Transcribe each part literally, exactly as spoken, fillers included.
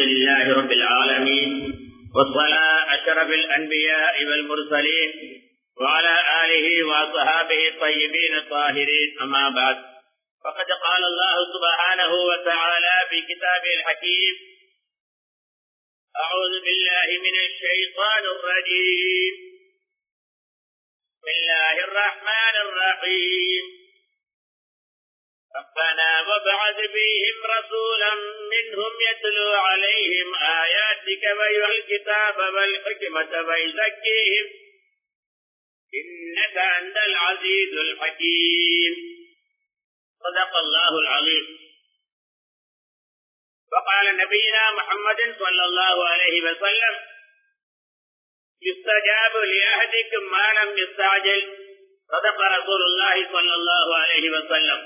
لله رب العالمين، والصلاة أشرف الأنبياء والمرسلين وعلى آله وصحابه الطيبين الطاهرين. أما بعد، فقد قال الله سبحانه وتعالى في كتابه الحكيم: أعوذ بالله من الشيطان الرجيم، بسم الله الرحمن الرحيم. ربنا وابعث فيهم رسولا منهم يتلو عليهم آياتك ويحيي الكتاب والحكمة ويزكيهم إنك أنت العزيز الحكيم. صدق الله العظيم. وقال نبينا محمد صلى الله عليه وسلم: يستجاب لأحدكم ما لم يستعجل. صدق رسول الله صلى الله عليه وسلم.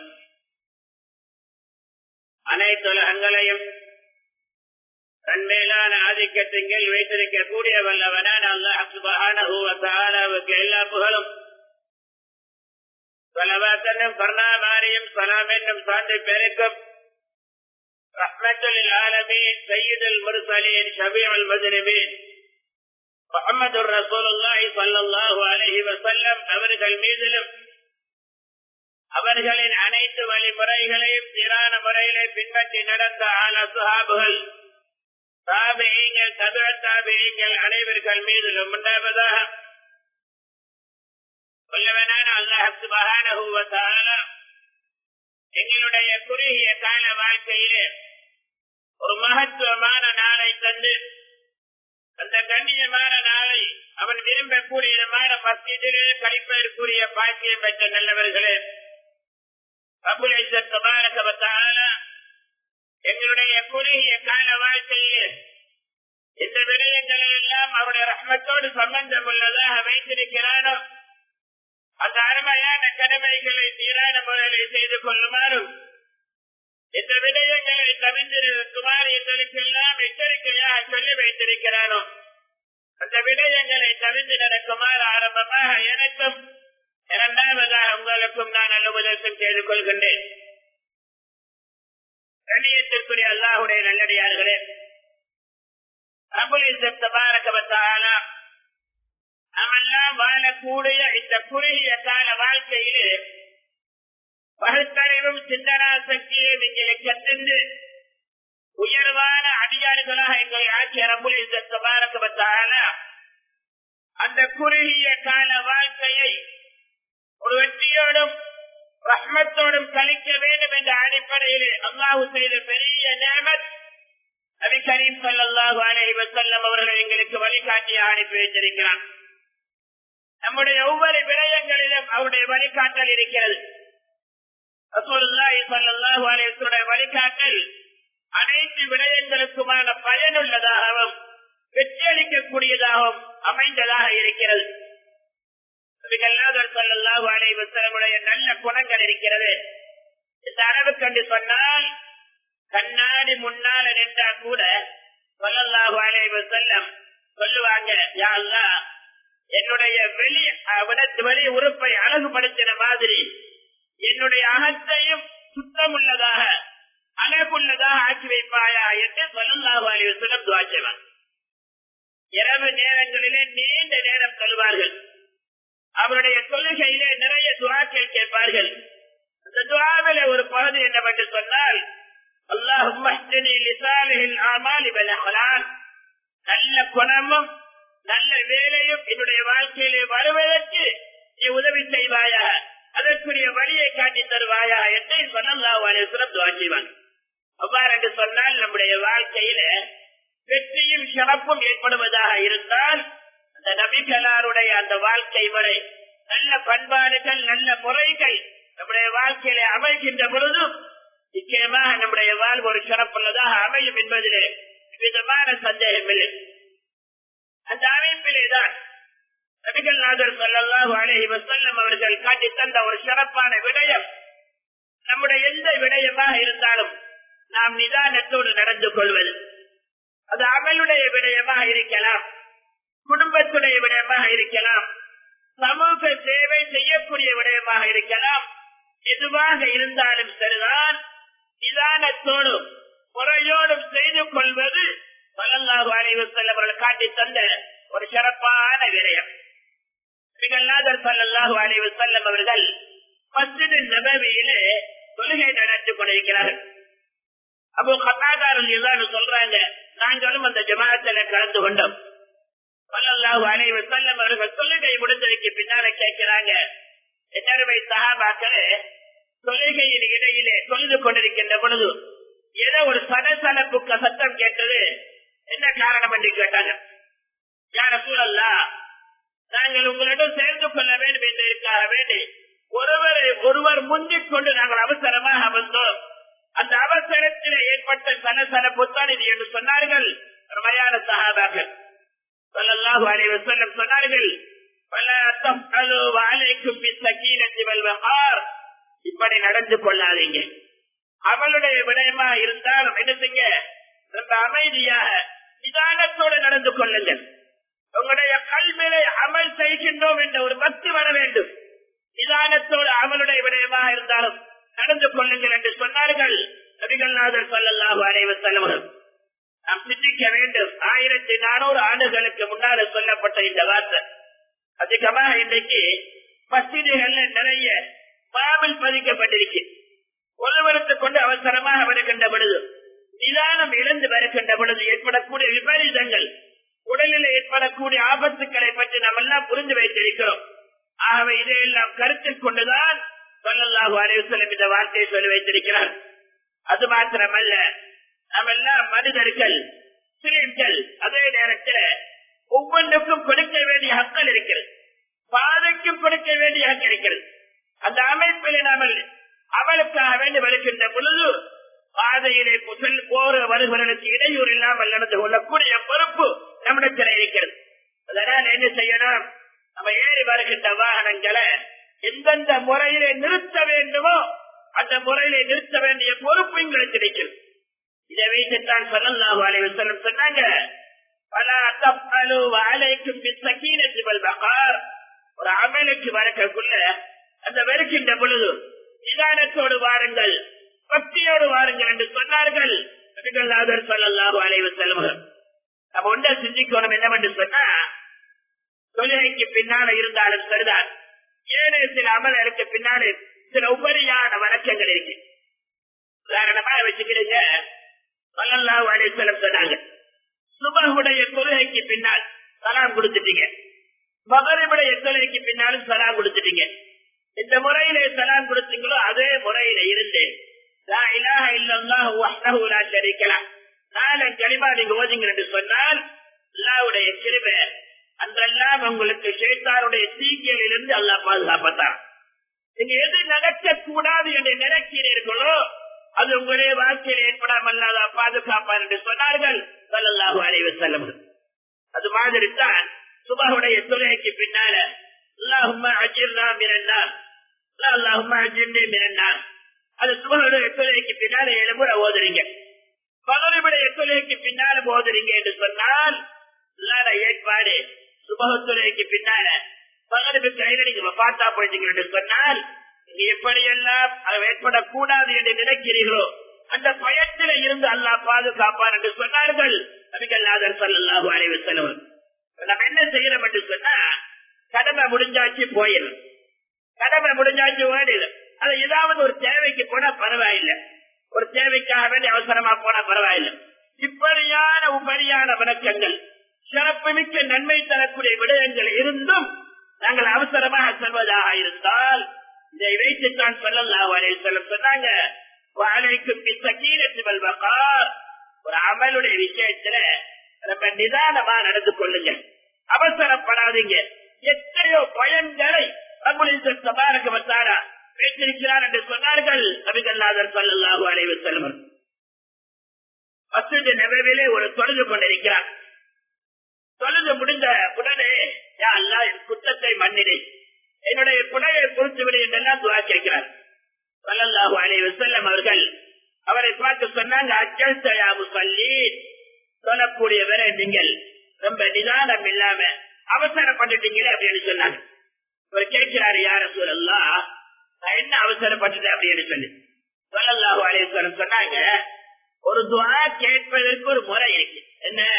அனைத்து உலகங்களையும் தன்மேலான ஆதிக்கத்தின் வைத்திருக்கக்கூடிய வல்லவனான அல்லாஹ் சுப்ஹானஹு வ தஆலாவுக்கு எல்லா புகழும், ஸலவாத் என்னும் பர்ணாமாரியும் ஸலாம் என்னும் சான்று பெருக்கும் ரஹ்மத்துல் லில் ஆலமீன் சய்யிதுல் முர்ஸலீன் ஷபீஉல் முஸ்லிமீன் முஹம்மதுர் ரசூலுல்லாஹி ஸல்லல்லாஹு அலைஹி வஸல்லம் அவர்கள் மீதிலும் அவர்களின் அனைத்து வழிமுறைகளையும் சீரான முறையிலே பின்பற்றி நடந்த ஆல சுஹாபுகள், தாபிஈங்கள், தபஅ தாபிஈங்கள் அனைவர்கள் மீதிலும் உண்டாவதாக. வல்லவனான அல்லாஹ் சுப்ஹானஹு வ தஆலா எங்களுடைய குறுகிய கால வாழ்க்கையிலே ஒரு மகத்துவமான நாளை தந்து, அந்த கண்ணியமான நாளை அவன் விரும்பக்கூடியமான மஸ்ஜிதிலே கழிப்பதற்குரிய பாக்கியம் பெற்ற நல்லவர்களே, ரப்புல் இஸ்ஸத் தபாரக வ தஆலா எங்களுடைய குறுகிய கால வாழ்க்கையிலே இந்த விடயங்களை எல்லாம் அவருடைய ரஹ்மத்தோடு சம்பந்தம் உள்ளதாக வைத்திருக்கிறானோ அந்த அருமையான கடமைகளை சீரான முறையில் செய்து கொள்ளுமாறும், இந்த விடயங்களை தவிர்த்திருக்குமாறு எங்களுக்கு எல்லாம் எச்சரிக்கையாக சொல்லி வைத்திருக்கிறானோ அந்த விடயங்களை தவிர்த்து நடக்குமாறு ஆரம்பமாக எனக்கும் இரண்டாவதாக உங்களுக்கும் நான் அலுவலகம் செய்து கொள்கின்றேன். கண்ணியத்திற்குரிய அல்லாஹ்வுடைய நல்லடியார்களே, ரப்புல் இஸ்ஸத் தபாரக வ தஆலா நாமெல்லாம் வாழக்கூடிய இந்த குறுகிய கால வாழ்க்கையிலே பகுத்தறிவும் சிந்தனா சக்தியை எங்களுக்கு தந்து உயர்வான அடியார்களாக எங்களை ஆக்கிய ரப்புல் இஸ்ஸத் தபாரக வ தஆலா அந்த குறுகிய கால வாழ்க்கையை ஒரு வெற்றியோடும் ரஹ்மத்தோடும் கழிக்க வேண்டும் என்ற அடிப்படையிலே அல்லாஹ் செய்த பெரிய நிஅமத் நபி கரீம் ஸல்லல்லாஹு அலைஹி வஸல்லம் அவர்களை எங்களுக்கு வழிகாட்டி அனுப்பி வைத்திருக்கிறான். நம்முடைய ஒவ்வொரு விடயங்களிலும் அவருடைய வழிகாட்டல் இருக்கிறது. ரசூலுல்லாஹி ஸல்லல்லாஹு அலைஹி வஸல்லம் வழிகாட்டல் அனைத்து விடயங்களுக்குமான பயனுள்ளதாகவும் வெற்றியளிக்கக்கூடியதாகவும் அமைந்ததாக இருக்கிறது. நல்ல குணங்கள் இருக்கிறது. இந்த அளவு கண்டு சொன்னால் கண்ணாடி முன்னால நின்றா கூட ஸல்லல்லாஹு அலைஹி வஸல்லம் சொல்லுவாங்க, யா அல்லாஹ் என்னுடைய வெளி வெளி உறுப்பை அழகுபடுத்தின மாதிரி என்னுடைய அகத்தையும் சுத்தமுள்ளதாக அழகுள்ளதாக ஆக்கி வைப்பாயா என்று ஸல்லல்லாஹு அலைஹி வஸல்லம் துஆ செய்வார். இரவு நேரங்களிலே நீண்ட நேரம் சொல்வார்கள். அவருடைய தொழுகையிலே நிறைய துஆக்கள் கேட்பார்கள். அந்த துஆவிலே ஒரு பகுதி என்னவென்று சொன்னால், அல்லாஹும்ம ஹ்தினி லிசாலிஹில் ஆமாலி வல் அஹ்லாக், நல்ல குணமும் நல்ல வேலையும் என்னுடைய வாழ்க்கையிலே வருவதற்கு நீ உதவி செய்வாயா, அதற்குரிய வழியை காட்டி தருவாயா என்று ஸல்லல்லாஹு அலைஹி வஸல்லம் துஆ செய்வாங்க. அவ்வாறு என்று சொன்னால் நம்முடைய வாழ்க்கையில வெற்றியும் சிறப்பும் ஏற்படுவதாக இருந்தால் அந்த நபிகளாருடைய அந்த வாழ்க்கை முறை, நல்ல பண்பாடுகள், நல்ல முறைகள் நம்முடைய வாழ்க்கையில அமைகின்ற பொழுது நிச்சயமாக நம்முடைய வாழ்வு ஒரு சிறப்புள்ளதாக அமையும் என்பதிலே விதமான சந்தேகம் இல்லை. அந்த அமைப்பிலேதான் நபிகள் நாயகம் ஸல்லல்லாஹு அலைஹி வஸல்லம் அவர்கள் காட்டி தந்த ஒரு சிறப்பான விடயம், நம்முடைய எந்த விடயமாக இருந்தாலும் நாம் நிதானத்தோடு நடந்து கொள்வது. அது அமலுடைய விடயமாக இருக்கலாம், குடும்பத்துடைய விடயமாக இருக்கலாம், சமூக சேவை செய்யக்கூடிய விடயமாக இருக்கலாம். எதுவாக இருந்தாலும் சரிதான், நிதானத்தோடும் முறையோடும் செய்து கொள்வது ஸல்லல்லாஹு அலைஹி வஸல்லம் அவர்கள் காட்டி தந்த ஒரு சிறப்பான விடயம். நபிகள் ஸல்லல்லாஹு அலைஹி வஸல்லம் அவர்கள் மஸ்ஜித் நபவியிலே தொழுகை நடத்தி கொண்டிருக்கிறார்கள். அபூ கத்தாதா ரலியல்லாஹு சொல்றாங்க, நாங்களும் அந்த ஜமாஅத்தில கலந்து கொண்டோம். ஸல்லல்லாஹு அலைஹி வஸல்லம் அவர்கள் தொழுகை முடிந்ததற்கு பின்னால கேட்கிறாங்க, என்னருமை சஹாபாக்களே, தொழுகையின் இடையிலே தொழுது கொண்டிருக்கின்ற பொழுது ஏதோ ஒரு சலசலப்பு சத்தம் கேட்டது, என்ன காரணம் என்று கேட்டாங்க. யா ரசூலல்லாஹ், நாங்கள் உங்களிடம் சேர்ந்து கொள்ள வேண்டும் என்பதற்காக வேண்டி ஒருவரை ஒருவர் முந்திக் கொண்டு நாங்கள் அவசரமாக வந்தோம். அந்த அவசரத்தில் ஏற்பட்ட சலசலப்பு தான் இது என்று சொன்னார்கள். உண்மையான சஹாபாக்கள் ஸல்லல்லாஹு அலைஹி வஸல்லம் சொன்னார்கள், ஃபலா தஃஅலு வஅலைக்கும் பிஸ்ஸகீனத்தி வல் வகார், இப்படி நடந்து கொள்ளாதீங்க. அவளுடைய விடயமா இருந்தால் என்னங்க, ரொம்ப அமைதியாக நிதானத்தோடு நடந்து கொள்ளுங்கள். உங்களுடைய கல்வியை அமல் செய்கின்றோம் என்ற ஒரு பக்தி வர வேண்டும். நிதானத்தோடு அவளுடைய விடயமாக இருந்தாலும் நடந்து கொள்ளுங்கள் என்று சொன்னார்கள் நபிகள் நாதர் ஸல்லல்லாஹு அலைஹி வஸல்லம். நாம் சிந்திக்க வேண்டும், ஆயிரத்தி நானூறு ஆண்டுகளுக்கு முன்னால சொல்லப்பட்ட இந்த வார்த்தை அதிகமாக இன்றைக்கு மஸ்ஜிதுகள்ல நிறைய பாபில் பதிக்கப்பட்டிருக்கு. ஒருவருக்கு கொண்டு அவசரமாக வருகின்ற பொழுது, நிதானம் இழந்து வருகின்ற பொழுது ஏற்படக்கூடிய விபரீதங்கள், உடலில் ஏற்படக்கூடிய ஆபத்துக்களை பற்றி நாம் எல்லாம் புரிந்து வைத்திருக்கிறோம். ஆகவே இதையெல்லாம் கருத்தில் கொண்டுதான் ஸல்லல்லாஹு அலைஹி வஸல்லம் இந்த வார்த்தையை சொல்லி வைத்திருக்கிறார். அது மாத்திரமல்ல, நாம் எல்லாம் மனிதர்கள், சிறியர்கள். அதே நேரத்தில் ஒவ்வொன்றுக்கும் கொடுக்க வேண்டிய ஹக்கள் இருக்கிறது, பாதைக்கும் கொடுக்க வேண்டிய ஹக்கு இருக்கிறது. அந்த அமைப்பில் நாம் அவளுக்காக வேண்டி வருகின்ற பொழுது பாதையிலே புகழ் போற வருகிறவர்களுக்கு இடையூறு இல்லாமல் நடந்து கொள்ளக்கூடிய பொறுப்பு நம்மிடத்தில் இருக்கிறது. அதனால் என்ன செய்யணும், நம்ம ஏறி வருகின்ற வாகனங்களை எந்தெந்த முறையிலே நிறுத்த வேண்டுமோ அந்த முறையிலே நிறுத்த வேண்டிய பொறுப்பு எங்களுக்கு இருக்கிறது. இதை வைத்துத்தான் ஸல்லல்லாஹு அலைஹி வஸல்லம் சொன்னாங்க, ஃபலா தஃஅலு வஅலைக்கும் பிஸ்ஸகீனத்தி வல் வகார், ஒரு அமலுக்கு வரக்குள்ள அந்த வருகின்ற பொழுது நிதானத்தோடு வாருங்கள், பக்தியோடு வாருங்கள் என்று சொன்னார்கள் நபிகள் நாதர் ஸல்லல்லாஹு அலைஹி வஸல்லம். நம்ம ஒன்றை சிந்திக்கணும், என்னவென்று சொன்னா, தொழுகைக்கு பின்னால இருந்தாலும் சரிதான், ஏழு சில அமலுக்கு பின்னாலே சில உபரியான வழக்கங்கள் இருக்கு. உதாரணமா வச்சுக்கிறீங்க, ஸல்லல்லாஹு அலைஹி வஸல்லம் சொன்னாங்க, சுபஹுடைய தொழுகைக்கு பின்னால் சலாம் கொடுத்துட்டீங்க, மகரிபுடைய தொழுகைக்கு பின்னாலும் சலாம் கொடுத்துட்டீங்க. இந்த முறையிலே சலாம் கொடுத்தீங்களோ அதே முறையில இருந்து லா இலாஹ இல்லல்லாஹு வஹ்தஹு லா ஷரீக லஹ் நாலு கலிமா நீங்க ஓதுங்க என்று சொன்னால் அல்லாஹ்வுடைய கிருபை, அன்றெல்லாம் உங்களுக்கு ஷைத்தானுடைய தீங்கிலிருந்து இருந்து அல்லாஹ் பாதுகாப்பான். நீங்க எது நடக்க கூடாது என்று நினைக்கிறீர்களோ அது உங்களுடைய வாழ்க்கையில் ஏற்படாமல் அல்லாஹ் பாதுகாப்பான் என்று சொன்னார்கள் ஸல்லல்லாஹு அலைஹி வஸல்லம். அது மாதிரி தான் சுபஹுடைய தொழுகைக்கு பின்னால அல்லாஹும்ம அஜிர்னா மினன் நார், அல்லாஹும்ம அஜிர்னி மினன் நார், அது சுபஹுடைய தொழுகைக்கு பின்னால ஏழு முறை ஓதுறீங்க. மகரிபுடைய தொழுகைக்கு பின்னால ஓதுறீங்க என்று சொன்னால் அல்லாஹ் ஏற்பாடு, சுபஹு தொழுகைக்கு பின்னால மகரிபு கையில நீங்க வஃபாத்தா போயிட்டீங்க என்று சொன்னால் நீங்க எப்படியெல்லாம் ஏற்படக்கூடாது என்று நினைக்கிறீர்களோ அந்த பயத்தில இருந்து அல்லாஹ் பாதுகாப்பார் என்று சொன்னார்கள் நபிகள் நாதர் ஸல்லல்லாஹு அலைஹி வஸல்லம். நம்ம என்ன செய்யறோம் என்று சொன்னா, கடமை முடிஞ்சாச்சு போயிடும், கடமை முடிஞ்சாச்சு ஓடிடும். அது ஏதாவது ஒரு தேவைக்கு போனா பரவாயில்லை, ஒரு தேவைக்காக வேண்டி அவசரமா போனா பரவாயில்லை. இப்படியான உபரியான வணக்கங்கள், சிறப்பு மிக்க நன்மை தரக்கூடிய விடயங்கள் இருந்தும் நாங்கள் அவசரமாக செல்வதாக இருந்தால் இதை வைத்துத்தான் ஸல்லல்லாஹு அலைஹி வஸல்லம் சொன்னாங்க, வஅலைக்கும் பிஸ்ஸகீனத்தி வல் வகார், ஒரு அமலுடைய விஷயத்துல ரொம்ப நிதானமா நடந்து கொள்ளுங்க, அவசரப்படாதீங்க. எத்தனையோ பயன்களை ரப்புல் இஸ்ஸத் தபாரக வ தஆலா வைத்திருக்கிறார் என்று சொன்னார்கள் நபிகள் நாதர் ஸல்லல்லாஹு அலைஹி வஸல்லம். மஸ்ஜித் நபவியிலே ஒரு தொழுது கொண்டிருக்கிறார். தொழுது முடிந்த உடனே யா அல்லாஹ் என் குற்றத்தை மன்னிடு, என்னுடைய குறையை பொறுத்து விடு என்றெல்லாம் துஆ கேட்கிறார். ஸல்லல்லாஹு அலைஹி வஸல்லம் அவர்கள் அவரை பார்த்து சொன்னாங்க, அஜல்த யா முஸல்லீன், சொல்லக்கூடியவரை நீங்கள் ரொம்ப நிதானம் இல்லாம அவசரப்பட்டுட்டீங்களே அப்படின்னு சொன்னாங்க. அவர் கேட்கிறாரு, யா ரசூலல்லாஹ் நான் என்ன அவசரப்பட்டுட்டேன் அப்படின்னு சொல்லி. ஸல்லல்லாஹு அலைஹி வஸல்லம் சொன்னாங்க, ஒரு துஆ கேட்பதற்கு ஒரு முறை இருக்கு. என்ன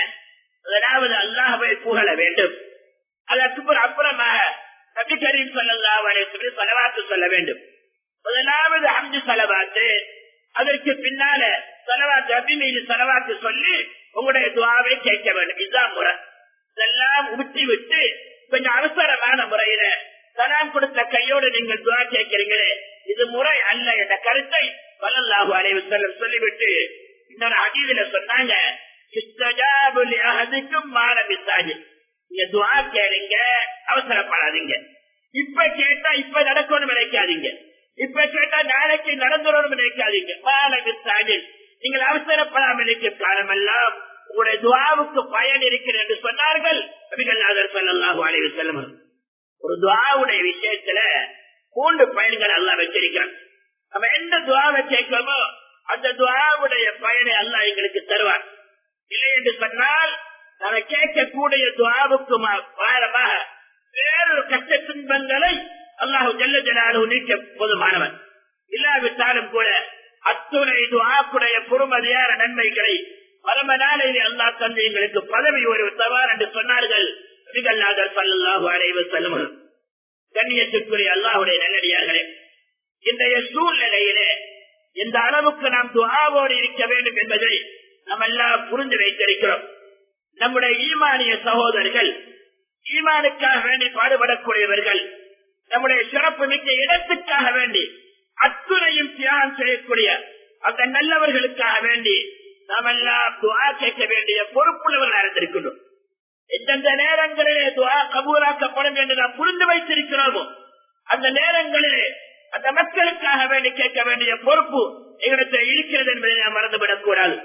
புகழ வேண்டும். அதற்கு அப்புறமாக நபி கரீம் ஸல்லல்லாஹு அலைஹி வஸல்லம் ஸலவாத்து சொல்ல வேண்டும். முதலாவது ஹம்து ஸலவாத்து, அதற்கு பின்னால ஸலவாத்து நபி மீது ஸலவாத்து சொல்லி உங்களுடைய துஆவை கேட்க வேண்டும். இதுதான் முறை. இதெல்லாம் விட்டு விட்டு கொஞ்சம் அவசரமான முறையில சலாம் கொடுத்த கையோடு நீங்கள் துஆ கேட்கிறீங்களே, இது முறை அல்ல என்ற கருத்தை ஸல்லல்லாஹு அலைஹி வஸல்லம் சொல்லிவிட்டு இன்னொரு ஹதீஸ்ல சொன்னாங்க, இஸ்தஜாபு லிஅஹதிக்கும் மா லம் யஸ்தஜில். நீங்க துஆ கேளுங்க, அவசரப்படாதீங்க. இப்ப கேட்டா இப்ப நடக்கணும் நினைக்காதீங்க, இப்ப கேட்டா நாளைக்கு நடந்துடும் நினைக்காதீங்க. மா லம் யஸ்தஜில், நீங்கள் அவசரப்படாமல் இருக்கும் காலமெல்லாம் உங்களுடைய துஆவுக்கு பயன் இருக்கிறது என்று சொன்னார்கள் நபிகள் நாயகம் ஸல்லல்லாஹு அலைஹி வஸல்லம். ஒரு துஆவுடைய விஷயத்துல மூன்று பயன்கள் அல்லாஹ் வச்சிருக்கிறான். நம்ம எந்த துஆவை கேட்கிறோமோ அந்த துஆவுடைய பயனை அல்லாஹ் எங்களுக்கு தருவார். இல்லை என்று சொன்னால் நம்ம கேட்கக்கூடிய துஆவுக்கு பாரமாக வேறொரு கஷ்ட துன்பங்களை அல்லாஹ் ஜல்ல ஜலாலுஹு நீக்க போதுமானவன். இல்லாவிட்டாலும் கூட அத்துணை துஆக்குடைய பொறுமதியான நன்மைகளை பரம நாளையிலே அல்லாஹ் தந்து எங்களுக்கு பதவி ஒரு தவார் என்று சொன்னார்கள் நபிகள் நாயகம் ஸல்லல்லாஹு அலைஹி வஸல்லம். கண்ணியத்திற்குரிய அல்லாஹ்வுடைய நல்லடியார்களே, இன்றைய சூழ்நிலையிலே இந்த அளவுக்கு நாம் துஆவோடு இருக்க வேண்டும் என்பதை நாம் எல்லாம் புரிந்து வைத்திருக்கிறோம். நம்முடைய ஈமானிய சகோதரர்கள், ஈமானுக்காக வேண்டி பாடுபடக்கூடியவர்கள், நம்முடைய சிறப்பு மிக்க இடத்துக்காக வேண்டி அத்துணையும் தியாகம் செய்யக்கூடிய அந்த நல்லவர்களுக்காக வேண்டி நாம் எல்லாம் துஆ கேட்க வேண்டிய பொறுப்புள்ளவர்கள் அறிந்திருக்கிறோம். எந்தெந்த நேரங்களிலே துஆ கபூலாக்கப்படும் என்று நாம் புரிந்து வைத்திருக்கிறோமோ அந்த நேரங்களிலே அந்த மக்களுக்காக வேண்டி கேட்க வேண்டிய பொறுப்பு எங்களிடத்தில் இருக்கிறது என்பதை நாம் மறந்துவிடக் கூடாது.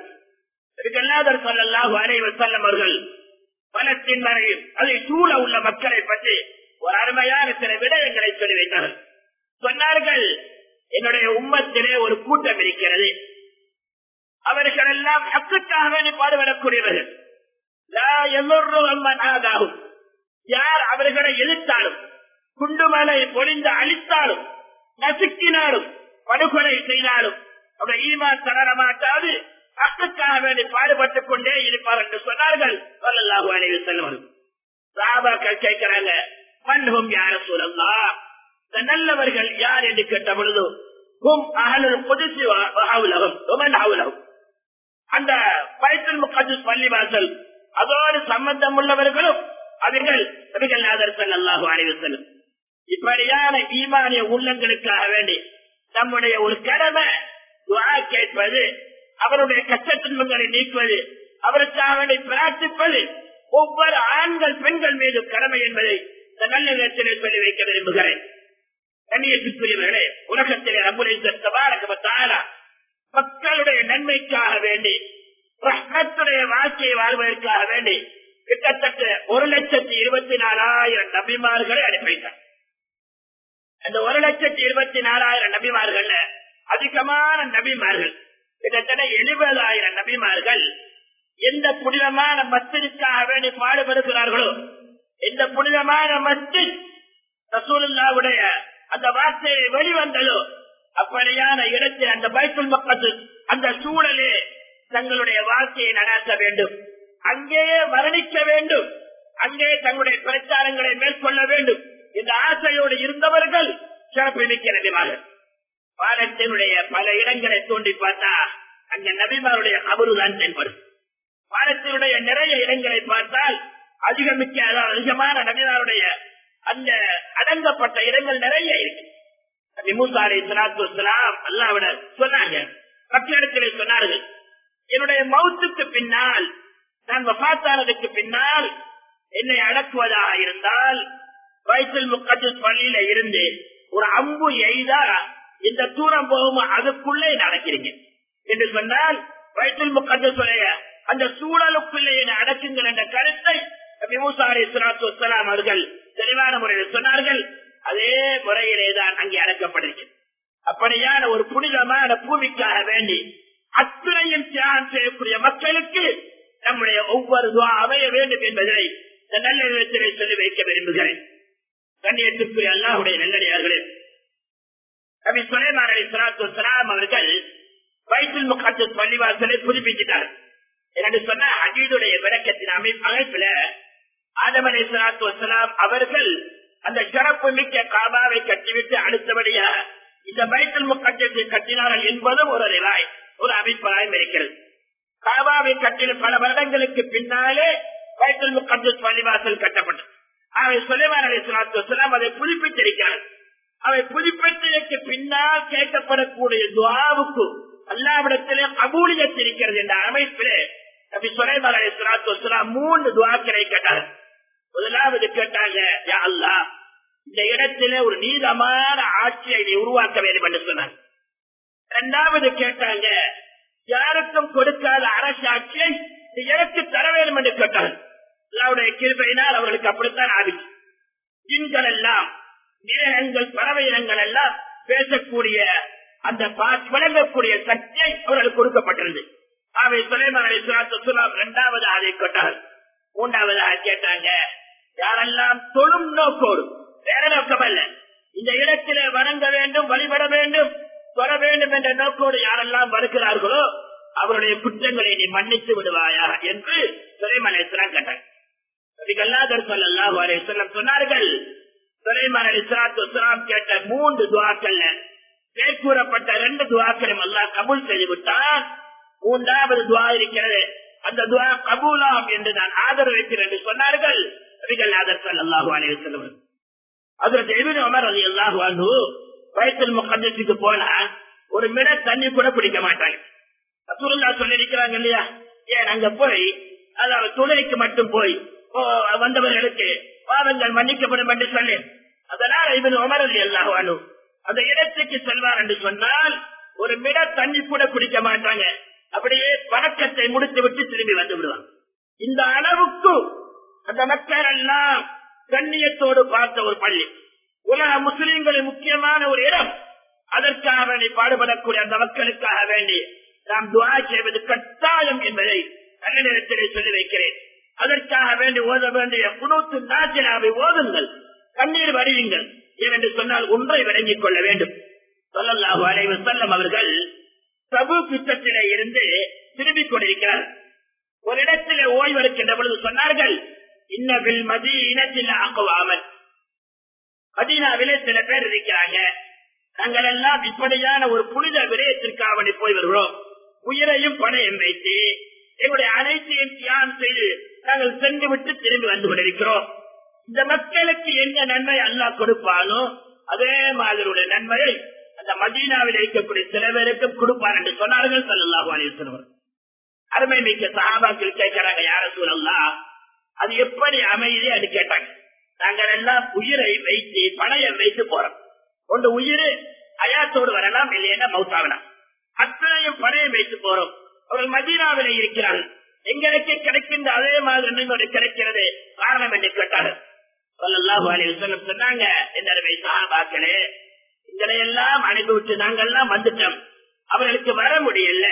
ஸல்லல்லாஹு அலைஹி வஸல்லம் அவர்கள் பலத்தின் மறையில் அதை சூழ உள்ள மக்களை பற்றி ஒரு அருமையான சில விடயங்களை சொல்லி வைத்தார்கள். சொன்னார்கள், என்னுடைய உம்மத்திலே ஒரு கூட்டம் இருக்கிறது, அவர்கள் எல்லாம் ஹக்குக்காக வேண்டி பாடுபடக்கூடியவர்கள். யார் அவர்களை எதிர்த்தாலும், குண்டுமலை பொழிந்து அழித்தாலும், நசுக்கினாலும், படுகொலை செய்தாலும் அவருடைய ஈமான் தளர மாட்டாது, ஹக்குக்காக வேண்டி பாடுபட்டுக் கொண்டே இருப்பார் என்று சொன்னார்கள் ஸல்லல்லாஹு அலைஹி வஸல்லம். சஹாபாக்கள் கேட்கிறாங்க, மன்ஹும் யா ரசூலல்லாஹ், நல்லவர்கள் யார் என்று கேட்ட பொழுது, ஹும் அஹ்லுல் குத்ஸ் வ ஹவுலஹும் வ மன் ஹவுலஹும், அந்த பைத்துல் முகத்தஸ் பள்ளிவாசல் அதோடு சம்பந்தம் உள்ளவர்களும் அவர்கள் நபிகள் நாயகம் ஸல்லல்லாஹு அலைஹி வஸல்லம். இப்படியான ஈமானிய உள்ளங்களுக்காக வேண்டி நம்முடைய ஒரு கடமை துஆ கேட்பது, அவருடைய கஷ்ட துன்பங்களை நீக்குவது, அவருக்காக வேண்டி பிரார்த்திப்பது ஒவ்வொரு ஆண்கள் பெண்கள் மீது கடமை என்பதை இந்த நல்ல நேரத்திலே சொல்லி வைக்க விரும்புகிறேன். கண்ணியத்திற்குரியவர்களே, உலகத்திலே ரப்புல் இஸ்ஸத் தபாரக வ தஆலா மக்களுடைய நன்மைக்காக வேண்டி, ரஹ்மத்துடைய வாழ்க்கையை வாழ்வதற்காக வேண்டி கிட்டத்தட்ட ஒரு லட்சத்தி இருபத்தி நாலாயிரம் நபிமார்களை அனுப்பிட்டார். அந்த ஒரு லட்சத்தி இருபத்தி நாலாயிரம் நபிமார்கள் அதிகமான நபிமார்கள், கிட்டத்தட்ட எழுபதாயிரம் நபிமார்கள் எந்த புனிதமான மஸ்ஜிதுக்காக வேண்டி பாடுபடுகிறார்களோ, எந்த புனிதமான மஸ்ஜித் ரசூலுல்லாஹ்வுடைய அந்த வார்த்தையை வெளிவந்ததோ அப்படியான இடத்தில் அந்த பைத்துல் முகத்தஸ் அந்த சூழலே தங்களுடைய வாழ்க்கையை நடாத்த வேண்டும், அங்கேயே மரணிக்க வேண்டும், அங்கே தங்களுடைய பிரச்சாரங்களை மேற்கொள்ள வேண்டும் இந்த ஆசையோடு இருந்தவர்கள் சிறப்பு மிக்க நபிமார்கள். பாரத்தினுடைய பல இடங்களை தோண்டி பார்த்தா அங்க நபிமாருடைய கபறுதான் தென்படும். பாரத்தினுடைய நிறைய இடங்களை பார்த்தால் அதிகமிக்க அதிகமான நபிமாருடைய அந்த அடங்கப்பட்ட இடங்கள் நிறைய இருக்கு. நபி மூசா அலைஹிஸ்ஸலாத்து வஸ்ஸலாம் அல்லாஹ்விட சொன்னாங்க, மக்களிடத்திலே சொன்னார்கள், என்னுடைய மௌத்துக்கு பின்னால், நான் வஃபாத்தானதுக்கு பின்னால் என்னை அடக்குவதாக இருந்தால் பைத்துல் முகத்தஸ் பள்ளியில இருந்து ஒரு அம்பு எய்தா இந்த தூரம் போகும் அதுக்குள்ளே நடக்கிறீங்க என்று சொன்னால் பைத்துல் முகத்தஸ் அந்த சூழலுக்குள்ளே என்னை அடக்குங்கள் என்ற கருத்தை நபி மூசா அலைஹிஸ்ஸலாத்து வஸ்ஸலாம் அவர்கள் தெளிவான முறையில் சொன்னார்கள். அதே முறையிலேதான் அங்கே அடக்கப்படுகிறது. அப்படியான ஒரு புனிதமான பூமிக்காக வேண்டி அத்துணையும் தியாகம் செய்யக்கூடிய மக்களுக்கு நம்முடைய ஒவ்வொரு துஆ அமைய வேண்டும் என்பதை இந்த நல்ல விதத்திலே சொல்லி வைக்க விரும்புகிறேன். கண்ணியத்திற்குரிய அல்லாஹ்வுடைய நல்லடியார்களே, நபி சுலைமான் அலைஹிஸ்ஸலாத்து வஸ்ஸலாம் அவர்கள் பைத்துல் முகத்தஸ் பள்ளிவாசலை புதுப்பித்தார் என்று சொன்ன ஹதீஸுடைய விளக்கத்தின் அமைப்புல ஆதம் அலைஹிஸ்ஸலாத்து வஸ்ஸலாம் அவர்கள் அந்த சிறப்பு மிக்க காபாவை கட்டிவிட்டு அடுத்தபடியாக இந்த பைத்துல் முகத்தஸை கட்டினார்கள் என்பதும் ஒரு ரிவாய், ஒரு அபிப்பிராயம் இருக்கிறது. காபாவை கட்டின பல வருடங்களுக்கு பின்னாலே பைத்துல் முகத்தஸ் பள்ளிவாசல் கட்டப்பட்டது. அவை சுலைமான் அலைஹிஸ்ஸலாத்து வஸ்ஸலாம் அதை புதுப்பித்திருக்கிறார். அவை புதுப்பித்ததற்கு பின்னால் கேட்கப்படக்கூடிய துஆவுக்கு அல்லாஹ்விடத்திலே கபூலியத் இருக்கிறது என்ற அமைப்பிலே நபி சுலைமான் அலைஹிஸ்ஸலாத்து வஸ்ஸலாம் மூன்று துஆக்களை கேட்டார். முதலாவது கேட்டாங்க, யா அல்லாஹ், இந்த இடத்திலே ஒரு நீதமான ஆட்சியை நீ உருவாக்க வேண்டும் என்று சொன்னார். இரண்டாவது கேட்டாங்க, யாருக்கும் கொடுக்காத அரசாட்சியை நீ எனக்கு தர வேண்டும் என்று கேட்டார். அல்லாஹ்வுடைய கிருபையினால் அவர்களுக்கு அப்படித்தான் ஆகிச்சு. ஜின்கள் எல்லாம், மிருகங்கள், பறவை இனங்கள் எல்லாம் பேசக்கூடிய அந்த வழங்கக்கூடிய சக்தியை அவர்களுக்கு கொடுக்கப்பட்டிருந்தது. அவை சுலைமான் அலைஹிஸ்ஸலாத்து வஸ்ஸலாம் இரண்டாவது அதை கேட்டார். மூன்றாவதாக கேட்டாங்க, யாரெல்லாம் தொழும் நோக்கோடு, வேற நோக்கம் அல்ல, இந்த இடத்திலே வணங்க வேண்டும், வழிபட வேண்டும், தொழ வேண்டும் என்ற நோக்கோடு யாரெல்லாம் வருகிறார்களோ அவருடைய குற்றங்களை நீ மன்னித்து விடுவாயா என்று சுலைமான் அலைஹிஸ்ஸலாம் கேட்டாங்க. நபிகள்நாதர் ஸல்லல்லாஹு அலைஹி வஸல்லம் சொன்னார்கள், சுலைமான் அலைஹிஸ்ஸலாத்து வஸ்ஸலாம் கேட்ட மூன்று துஆக்கள்ல மேற்கூறப்பட்ட ரெண்டு துஆக்களையும் அல்லாஹ் கபூல் செய்து விட்டான். மூன்றாவது துஆ இருக்கிறது, அந்த துஆ கபூலாம் என்று நான் ஆதரவு வைக்கிறேன் என்று சொன்னார்கள் நபிகள்நாதர் ஸல்லல்லாஹு அலைஹி வஸல்லம். ஹஜ்ரத் இப்னு உமர் ரலியல்லாஹு அன்ஹு பைத்துல் முகத்தஸுக்கு போனா ஒரு மிட தண்ணி கூட குடிக்க மாட்டாங்க. ரசூலுல்லாஹ் சொல்லியிருக்கிறாங்க இல்லையா, ஏன் அங்க போய் அதாவது தொழுகைக்கு மட்டும் போய் வந்தவர்களுக்கு பாவங்கள் மன்னிக்கப்படும் என்று சொல்லி, அதனால இப்னு உமர் ரலியல்லாஹு அன்ஹு அந்த இடத்துக்கு செல்வார் என்று சொன்னால் ஒரு மிட தண்ணி கூட குடிக்க மாட்டாங்க. அப்படியே வணக்கத்தை முடித்து விட்டு திரும்பி வந்து விடுவாங்க. இந்த அளவுக்கு அந்த மக்கள் எல்லாம் கண்ணியத்தோடு பார்த்த ஒரு பள்ளி, உலக முஸ்லிம்களின் முக்கியமான ஒரு இடம். அதற்காக வேண்டி பாடுபடக்கூடிய அந்த மக்களுக்காக வேண்டி நாம் துஆ செய்வது கட்டாயம் என்பதை நல்ல நேரத்திலே சொல்லி வைக்கிறேன். அதற்காக வேண்டி ஓத வேண்டிய குனூத்து நாசிலாவை ஓதுங்கள், கண்ணீர் வடியுங்கள். ஏனென்று சொன்னால் ஒன்றை விளங்கிக் கொள்ள வேண்டும். ஸல்லல்லாஹு அலைஹி வஸல்லம் அவர்கள் தபூக் யுத்தத்திலே இருந்து திரும்பிக் கொண்டிருக்கிறார். ஒரு இடத்திலே ஓய்வெடுக்கின்ற பொழுது சொன்னார்கள், இன்னபில் மதீனத்தில் அக்வாமன், மதீனாவிலே சில பேர் இருக்கிறாங்க, நாங்கள் எல்லாம் இப்படியான ஒரு புனித விடயத்திற்காக போய் வருகிறோம், உயிரையும் பணையம் வைத்து எங்களுடைய அனைத்தையும் தியானம் செய்து நாங்கள் சென்று விட்டு திரும்பி வந்து கொண்டிருக்கிறோம். இந்த மக்களுக்கு என்ன நன்மை அல்லாஹ் கொடுப்பானோ அதே மாதிரி நன்மையை அந்த மதீனாவில் இருக்கக்கூடிய சில பேருக்கு கொடுப்பார் என்று சொன்னார்கள் ஸல்லல்லாஹு அலைஹி வஸல்லம். அருமை மிக்க சஹாபாக்கள் கேட்கிறாங்க, யா ரசூலல்லாஹ், அது எப்படி அமைதி என்று கேட்டாங்க. நாங்கள் எல்லாம் உயிரை வைத்து பணையம் வைத்து போறோம். ஒன்று உயிர் அயாத்தோடு வரலாம், இல்லையா மௌத்தாகலாம். அத்தனையும் பணையம் வைத்து போறோம். அவர்கள் மதீனாவிலே இருக்கிறார்கள், எங்களுக்கு கிடைக்கின்ற அதே மாதிரி நன்மை கிடைக்கிறது, காரணம் என்று கேட்டார்கள். ஸல்லல்லாஹு அலைஹி வஸல்லம் சொன்னாங்க, என்னுடைய சஹாபாக்களே, எங்களை எல்லாம் அனுப்பிவிட்டு நாங்கெல்லாம் வந்துட்டோம், அவர்களுக்கு வர முடியல,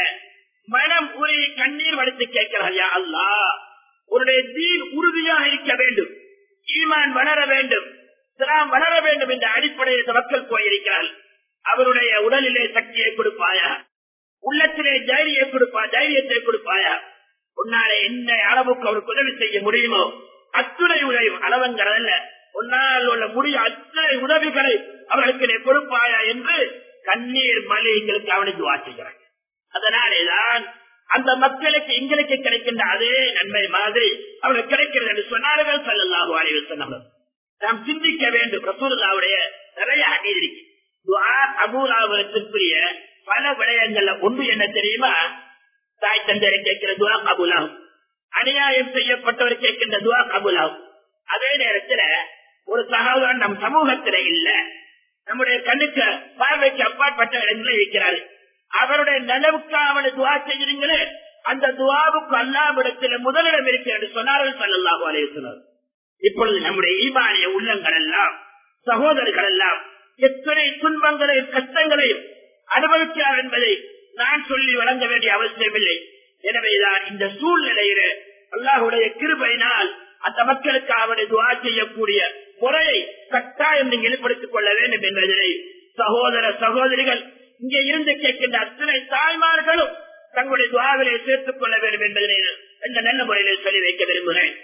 மனம் உரிய கண்ணீர் வடித்து கேட்கிறார், யா அல்லாஹ், உன்னுடைய தீன் உறுதியாக இருக்க வேண்டும், ஈமான் வளர வேண்டும், இஸ்லாம் வளர வேண்டும் என்ற அடிப்படையில் மக்கள் போயிருக்கிறார்கள். அவருடைய உடலிலே சக்தியை கொடுப்பாயா, உள்ளத்திலே தைரியை கொடுப்பா தைரியத்தை கொடுப்பாயா, உன்னால என்ன அளவுக்கு அவருக்கு உதவி செய்ய முடியுமோ அத்துணை உதவி அளவங்கிறதல்ல, உன்னால் உள்ள முடிய அத்தனை உதவிகளை அவர்களுக்கு கொடுப்பாயா என்று கண்ணீர் மலைகளுக்கு அவனுக்கு வாசிக்கிறாங்க. அதனாலேதான் அந்த மக்களுக்கு எங்களுக்கு கிடைக்கின்ற அதே நன்மை மாதிரி அவர்களுக்கு கிடைக்கிறது என்று சொன்னார்கள் ஸல்லல்லாஹு அலைஹி வஸல்லம். நாம் சிந்திக்க வேண்டும். ரசூலுல்லாஹ்வுடைய நிறைய ஹதீஸ் இருக்கு. துஆ கபூலாவதற்குரிய பல விடயங்கள்ல ஒன்று என்ன தெரியுமா, தாய் தந்தையரை கேட்கிற துஆ கபூலாகும், அநியாயம் செய்யப்பட்டவர் கேட்கின்ற துஆ கபூலாகும். அதே நேரத்தில் ஒரு சகோதரன் நம் சமூகத்தில இல்ல, நம்முடைய கண்ணுக்கு பார்வைக்கு அப்பாற்பட்ட இடங்களை இருக்கிறாரு, அவருடைய நலவுக்காக அவனை துஆ செய்கிறீங்களே, அந்த துஆவுக்கு அல்லாஹ்விடத்தில் முதலிடம் இருக்கிறது சொன்னார்கள் ஸல்லல்லாஹு அலைஹி வஸல்லம். இப்பொழுது நம்முடைய ஈமானிய உள்ளங்கள் எல்லாம் சகோதரர்கள் எல்லாம் எத்தனை துன்பங்களையும் கஷ்டங்களையும் அனுபவிக்கிறார் என்பதை நான் சொல்லி வழங்க வேண்டிய அவசியமில்லை. எனவேதான் இந்த சூழ்நிலையில அல்லாஹ்வுடைய கிருபையினால் அந்த மக்களுக்கு அவனை துஆ செய்யக்கூடிய முறையை கட்டாயம் நீங்கள் ஏற்படுத்திக் கொள்ள வேண்டும் என்பதை சகோதர சகோதரிகள் இங்கே இருந்து கேட்கின்ற அத்தனை தாய்மார்களும் தங்களுடைய துஆவிலே சேர்த்துக் கொள்ள வேண்டும் என்பதை இந்த நல்ல முறையிலே சொல்லி வைக்க விரும்புகிறேன்.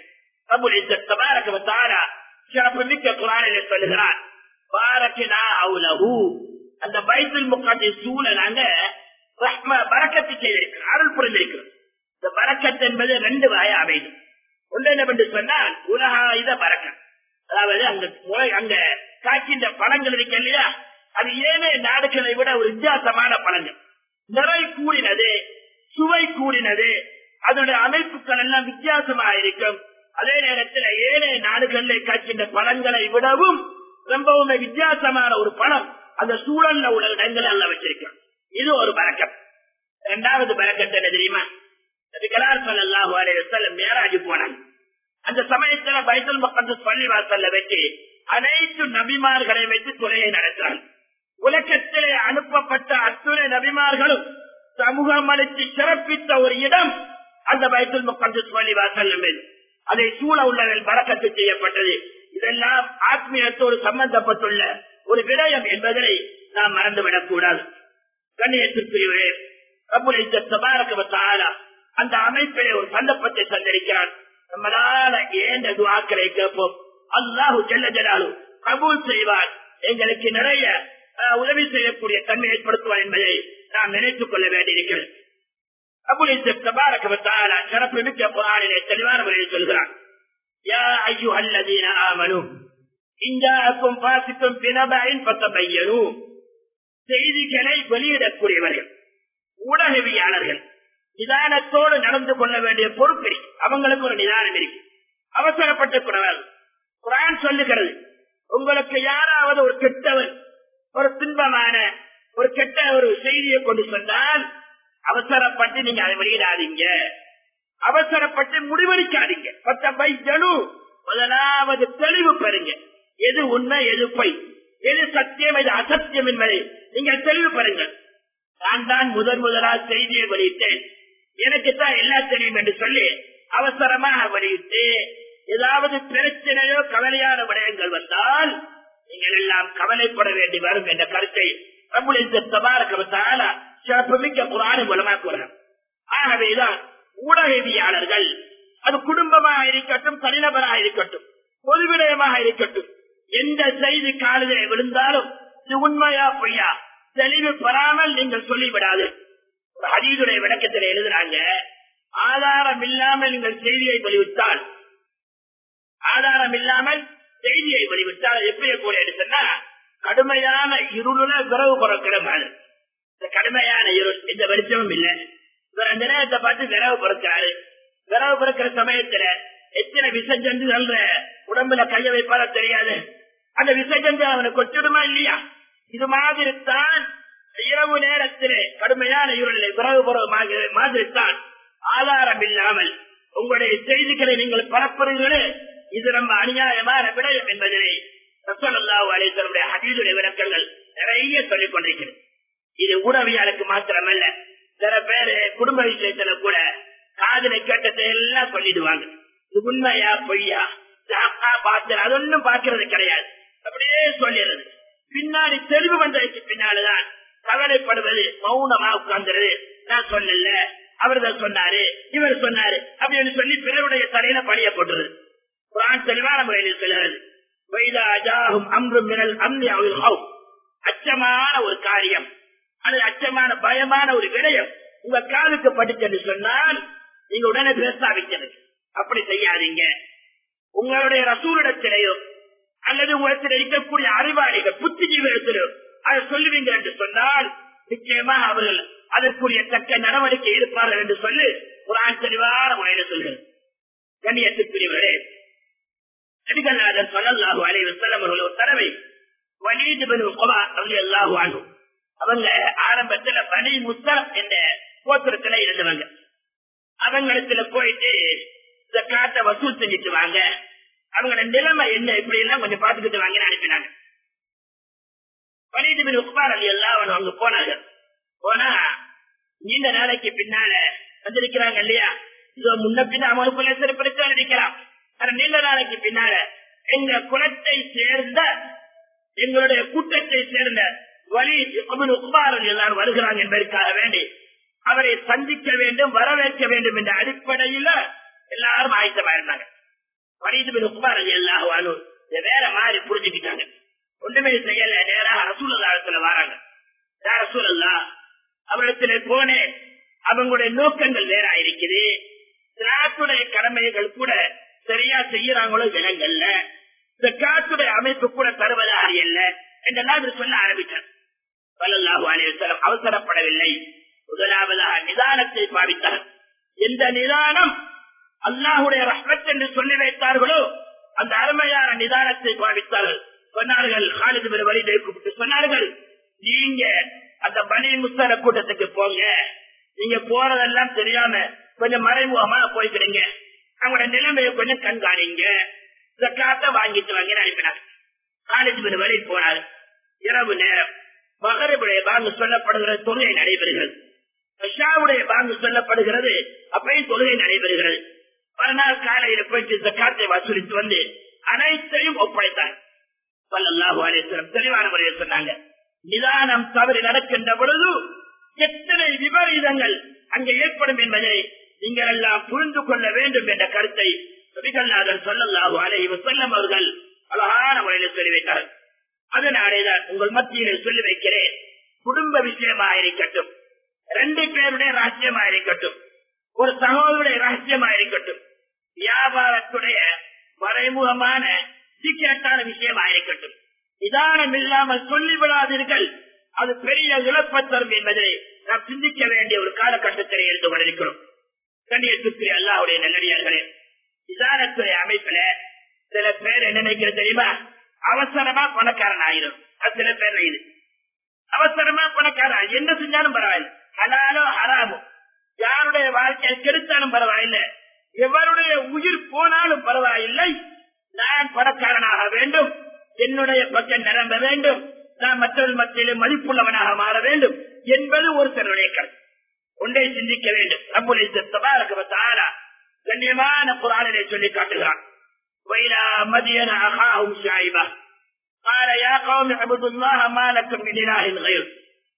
ரப்புல் இஸ்ஸத் தபாரக வ தஆலா சிறப்புமிக்க குர்ஆனிலே சொல்கிறார், பாரக்னா அவுலஹு, அந்த பைத்துல் முகத்தஸ் சூழ நாங்க ரஹ்ம பரக்கத்து செய்திருக்கிறோம், அருள் புரிந்திருக்கிறோம். இந்த பரக்கத் என்பது ரெண்டு வகையா அமைது. ஒன்று என்னவென்று சொன்னால் உலகாயுத பரக்கத், அதாவது அங்க அங்க காய்க்கின்ற பழங்கள் இருக்கு இல்லையா, அது ஏனைய நாடுகளை விட ஒரு வித்தியாசமான பழங்கள், நிறை கூடினது, சுவை கூடினது, அதனுடைய அமைப்புகள் எல்லாம் வித்தியாசமாக இருக்கும். அதே நேரத்தில் ஏனைய நாடுகளில் காய்க்கின்ற பழங்களை விடவும் ரொம்பவும் வித்தியாசமான ஒரு பழம் அந்த சூழல்ல உள்ள இடங்கள் எல்லாம் வச்சிருக்கோம். இது ஒரு பரக்கம். இரண்டாவது பரக்கத்து என்ன தெரியுமா? நபிகளார் ஸல்லல்லாஹு அலைஹி வஸல்லம் மிஅராஜ் போனாங்க. அந்த சமயத்துல பைத்துல் முகத்தஸ் பள்ளிவாசல்ல வச்சு அனைத்து நபிமார்களை வைத்து தொழுகை நடத்தினார். உலகத்திலே அனுப்பப்பட்ட அத்துணை நபிமார்களும் சமூகம் அளித்து சிறப்பித்த ஒரு இடம் அந்த பைத்துல் முகத்தஸ் பள்ளிவாசல் மீது. அதை சூழ உள்ளவர்கள் பரக்கத்து செய்யப்பட்டது. இதெல்லாம் ஆத்மீயத்தோடு சம்பந்தப்பட்டுள்ள ஒரு விடயம் என்பதை நாம் மறந்துவிடக் கூடாது. கண்ணியத்திற்குரியவரே, ரப்புல் இஸ்ஸத் தபாரக வ தஆலா அந்த அமைப்பிலே ஒரு சந்தர்ப்பத்தை தந்திருக்கிறார். நம்மளால ஏந்த துஆக்களை கேட்போம், அல்லாஹு ஜல்ல ஜலாலு கபூல் செய்வார், எங்களுக்கு நிறைய உதவி செய்யக்கூடிய தன்மை ஏற்படுத்துவார் என்பதை நாம் நினைத்துக் கொள்ள வேண்டியிருக்கிறது. ரப்புல் இஸ்ஸத் தபாரக வ தஆலா சிறப்புமிக்க குர்ஆனிலே தெளிவான முறையில் சொல்கிறார், யா அய்யுஹல்லதீன ஆமனூ இன் ஜாஅக்கும் ஃபாஸிகுன் பினபஇன் ஃபதபையனூ, செய்திகளை வெளியிடக்கூடியவர்கள், ஊடகவியாளர்கள் நிதானத்தோடு நடந்து கொள்ள வேண்டிய பொறுப்பு இருக்கு. அவங்களுக்கு ஒரு நிதானம் இருக்கு, அவசரப்பட்டு கூடாது. குர்ஆன் சொல்லுகிறது, உங்களுக்கு யாராவது ஒரு கெட்டவர் ஒரு துன்பமான ஒரு கெட்ட ஒரு செய்தியை கொண்டு சொன்னால் அவசரப்பட்டு நீங்க அதை வெளியிடாதீங்க, அவசரப்பட்டு முடிவெடுக்காதீங்க. முதலாவது தெளிவு பெறுங்க, எது உண்மை எது பொய், எது சத்தியம் எது அசத்தியம் என்பதை நீங்கள் தெளிவு பெறுங்கள். நான் தான் முதன் முதலாக செய்தியை வெளியிட்டேன், எனக்கு தான் எல்லாம் தெரியும் என்று சொல்லி அவசரமாக வெளியிட்டு ஏதாவது பிரச்சனையோ கவலையான விடயங்கள் வந்தால் நீங்கள் எல்லாம் கவலைப்பட வேண்டி வரும் என்ற கருத்தை ரப்புல் இஸ்ஸத் தபாரக வ தஆலா சிறப்புமிக்க குர்ஆன் மூலமா கூறுகிறார். ஆகவேதான் ஊடகவியாளர்கள், அது குடும்பமாக இருக்கட்டும், தனிநபராக இருக்கட்டும், பொது விடயமாக இருக்கட்டும், எந்த செய்தி காலிலே விழுந்தாலும் இது உண்மையா பொய்யா தெளிவு பெறாமல் நீங்கள் சொல்லிவிடாது. ஒரு ஹதீஸுடைய விளக்கத்தில் எழுதுறாங்க, ஆதாரம் இல்லாமல் நீங்கள் செய்தியை வெளிவிட்டால், ஆதாரம் இல்லாமல் செய்தியை வெளிவிட்டால் எப்படி கூட சொன்னா கடுமையான இருளுல விரவு பொறக்கிற மாதிரி. இந்த கடுமையான இருள், இந்த வெளிச்சமும் இல்லை, இவர் அந்த நேரத்தை பார்த்து விரவு பொறுக்கிறாரு. விரவு பொறுக்கிற சமயத்துல எத்தனை விசஜந்து சொல்ற உடம்புல கைய வைப்பார தெரியாது, அந்த விசஜந்து அவனை கொச்சிடுமா இல்லையா? இது மாதிரி தான் இரவு நேரத்திலே கடுமையான இருளை விரவு பொறவு மாதிரி தான் ஆதாரம் இல்லாமல் உங்களுடைய செய்திகளை நீங்கள் பரப்புறீர்களே, இது நம்ம அநியாயமான விடயம் என்பதனை ஸல்லல்லாஹு அலைஹி வஸல்லம் ஹதீஸுடைய விளக்கங்கள் நிறைய சொல்லிக் கொண்டிருக்கிறது. இது ஊடகவியாளருக்கு மாத்திரமல்ல, சில பேரு குடும்ப விஷயத்துல கூட காதலை கேட்டதை எல்லாம் சொல்லிடுவாங்க. இது உண்மையா பொய்யா பாத்திர அது ஒன்னும் பாக்கிறது கிடையாது, அப்படியே சொல்லிடுறது. பின்னாடி தெளிவு வந்ததுக்கு பின்னால்தான் கவலைப்படுவது, மௌனமா உட்கார்ந்துருது. நான் சொல்லல, அவர்தான் சொன்னாரு, இவர் சொன்னாரு அப்படின்னு சொல்லி பிறருடைய தலையில பழிய போட்டுறது. குர்ஆன் தெளிவான முறையில் சொல்லுகிறது, அச்சமான ஒரு காரியம் அல்லது அச்சமான பயமான ஒரு விடயம் உங்க காலுக்கு பட்டுச்சு சொன்னால் நீங்க உடனே பேச ஆரம்பிக்கிறது. அப்படி செய்யாதீங்க. உங்களுடைய ரசூலிடத்திலேயோ அல்லது உங்களிடத்தில் இருக்கக்கூடிய அறிவாளிகள் புத்திஜீவிடத்திலோ அதை சொல்லுவீங்க என்று சொன்னால் நிச்சயமாக அவர்கள் அதற்குரிய தக்க நடவடிக்கை எடுப்பார்கள் என்று சொல்லி குர்ஆன் தெளிவான முறையில் சொல்கிறது. கண்ணியத்துக்குரியவர்களே, நபிகளார் ஸல்லல்லாஹு அலைஹி வஸல்லம் அவர்கள் ஒரு தடவை வலீத் இப்னு உக்பா ரலியல்லாஹு அன்ஹு அவங்க ஆரம்பத்துல பனி முஸ்தலப் என்ற கோத்திரத்துல இருந்தவங்க. அவங்களிடத்துல போயிட்டு ஜகாத்தை வசூல் செஞ்சுட்டு வாங்க, அவங்களோட நிலைமை என்ன இப்படி எல்லாம் கொஞ்சம் பாத்துக்கிட்டு வாங்கன்னு அனுப்பினாங்க. வலீத் இப்னு உக்பா ரலியல்லாஹு அன்ஹு அங்க போனாங்க. போனா நீண்ட நாளைக்கு பின்னால வந்திருக்கிறாங்க இல்லையா, இதோ முன்ன பின்ன அவங்களுக்குள்ள சிறு பிரச்சனை நினைக்கலாம். நீண்ட நாளைக்கு பின்னால எங்க குலத்தை சேர்ந்த எங்களுடைய கூட்டத்தை சேர்ந்த வலீத் இப்னு உக்பா எல்லாரும் வருகிறாங்க என்பதற்காக வேண்டி அவரை சந்திக்க வேண்டும், வரவேற்க வேண்டும் என்ற அடிப்படையில் எல்லாரும் ஆயத்தமா இருந்தாங்க. வலீது உக்பா ரலியல்லாஹு அன்ஹு வேற மாதிரி புரிஞ்சுக்கிட்டாங்க. ஒன்றுமே செய்யல, நேராக ரசூலுல்லாஹ்விடத்துல வராங்க. யா ரசூலல்லாஹ், அவரிடத்துல போனேன், அவங்களுடைய நோக்கங்கள் வேற இருக்குது, ஸலாத்துடைய கடமைகள் கூட சரியா செய்யறாங்களோ விலங்கல்ல, ஸகாத்துடைய அமைப்பு கூட தருவதா அறியல்ல என்றெல்லாம் சொல்ல ஆரம்பித்தார். ஸல்லல்லாஹு அலைஹி வஸல்லம் அவசரப்படவில்லை. முதலாவதாக நிதானத்தை பாவித்தார். எந்த நிதானம் அல்லாஹுடைய ரஹ்மத் என்று சொல்லி வைத்தார்களோ அந்த அருமையான நிதானத்தை பாவித்தார்கள். சொன்னார்கள், காலித் பின் வலீதை கூப்பிட்டு சொன்னார்கள், நீங்க அந்த பனி முஸ்தர கூட்டத்துக்கு போங்க, நீங்க போறதெல்லாம் தெரியாம கொஞ்சம் மறைமுகமா போய்க்கிறீங்க, அவங்களோட நிலைமையை கொஞ்சம் கண்காணிங்க, ஸகாத்தை வாங்கிட்டு வாங்க அனுப்பினார். காலித் பின் வலீத் போனார். இரவு நேரம் மகரிபுடைய பாங்கு சொல்லப்படுகிறது, தொழுகை நடைபெறுகிறது. இஷாவுடைய பாங்கு சொல்லப்படுகிறது, அப்பையும் தொழுகை நடைபெறுகிறது. மறுநாள் காலையில போயிட்டு ஸகாத்தை வசூலித்து வந்து அனைத்தையும் ஒப்படைத்தார். ஸல்லல்லாஹு அலைஹி வஸல்லம் தெளிவான முறையில் சொன்னாங்க, நிதானம் தவறி நடக்கின்ற பொழுது எத்தனை விபரீதங்கள் அங்கே ஏற்படும் என்பதை நீங்கள் எல்லாம் புரிந்து கொள்ள வேண்டும் என்ற கருத்தை நபிகள் ஸல்லல்லாஹு அலைஹி வஸல்லம் அவர்கள் அழகான முறையில் சொல்லி வைத்தார்கள். அதனாலேதான் உங்கள் மத்தியில் சொல்லி வைக்கிறேன், குடும்ப விஷயமாக இருக்கட்டும், ரெண்டு பேருடைய ரகசியமாக இருக்கட்டும், ஒரு சகோதரருடைய ரகசியமாக இருக்கட்டும், வியாபாரத்துடைய மறைமுகமான சீக்கிரட்டான விஷயமாக இருக்கட்டும், நிதானம் இல்லாமல் சொல்லிவிடாதீர்கள், அது பெரிய இழப்பை தரும் என்பதை நாம் சிந்திக்க வேண்டிய ஒரு காலகட்டத்தில் இருந்து கொண்டிருக்கிறோம். கண்ணியத்துக்கு அல்லாஹ்வுடைய நல்லடியார்களே, நிதானத்துடைய அமைப்புல சில பேர் என்ன நினைக்கிறது தெரியுமா, அவசரமா பணக்காரன் ஆயிரும். அது சில பேர் இது அவசரமா பணக்காரன் என்ன செஞ்சாலும் பரவாயில்லை, ஹலாலோ ஹராமோ, யாருடைய வாழ்க்கையை கெடுத்தாலும் பரவாயில்லை, எவருடைய உயிர் போனாலும் பரவாயில்லை, நான் பணக்காரனாக வேண்டும், என்னுடைய பக்கம் நிரம்ப வேண்டும், நான் மற்றவர்கள் மத்தியிலே மதிப்புள்ளவனாக மாற வேண்டும் என்பது ஒரு சிலருடைய கருத்து. ஒன்றை சிந்திக்க வேண்டும். ரப்புல் இஸ்ஸத் தபாரக வ தஆலா கண்ணியமான குர்ஆனிலே சொல்லி காட்டுகிறான், وإلى مدين أخاهم شعيبا قال يا قوم اعبدوا الله ما لكم من إله غيره.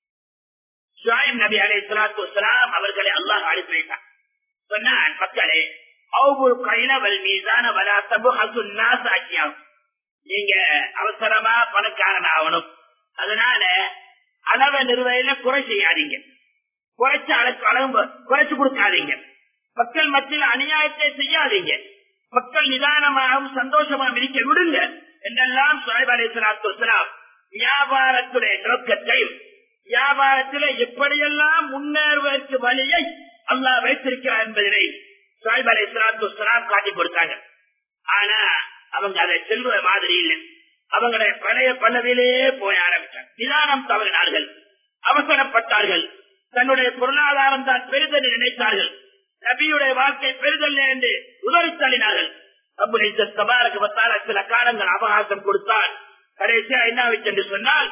ஷுஐப் நபி அலைஹிஸ்ஸலாத்து வஸ்ஸலாம் அவர்களை அல்லாஹ் அழைத்து வைத்தார். சொன்னான், மக்களே, அவ்வுல் கைல வல் மீசான வலா தபஹசுன் நாஸ் அஷ்யாஹ், நீங்க அவசரமா பணக்காரன் ஆகணும், அதனால அளவை நிர்வகில குறை செய்யாதீங்க, குறைச்சு அளவு குறைச்சு கொடுக்காதீங்க, மக்கள் மத்தியில் அநியாயத்தை செய்யாதீங்க, மக்கள் நிதானமாகவும் சந்தோஷமாகவும் இருக்க விடுங்க என்றெல்லாம் ஷுஐப் அலைஹிஸ்ஸலாத்து வஸ்ஸலாம் வியாபாரத்துடைய நோக்கத்தையும் வியாபாரத்திலே எப்படியெல்லாம் முன்னேறுவதற்கு வழியை அல்லாஹ் வைத்திருக்கிறார் என்பதை ஷுஐப் அலைஹிஸ்ஸலாத்து வஸ்ஸலாம் காட்டி கொடுத்தாங்க. ஆனா அவங்க அதை செல்வ மாதிரி இல்லை, அவங்களுடைய பழைய பல்லவிலேயே போய் ஆரம்பித்தார். நிதானம் தவறினார்கள், அவசரப்பட்டார்கள், தன்னுடைய பொருளாதாரம் தான் பெரிதென்று நினைத்தார்கள், நபியுடைய வாழ்க்கை பெரிதல்ல என்று உதவி தள்ளினார்கள். ரப்புல் இஸ்ஸத் தபாரக வ தஆலா சில காலங்கள் அவகாசம் கொடுத்தால் கடைசியா என்ன ஆயிற்று என்று சொன்னால்,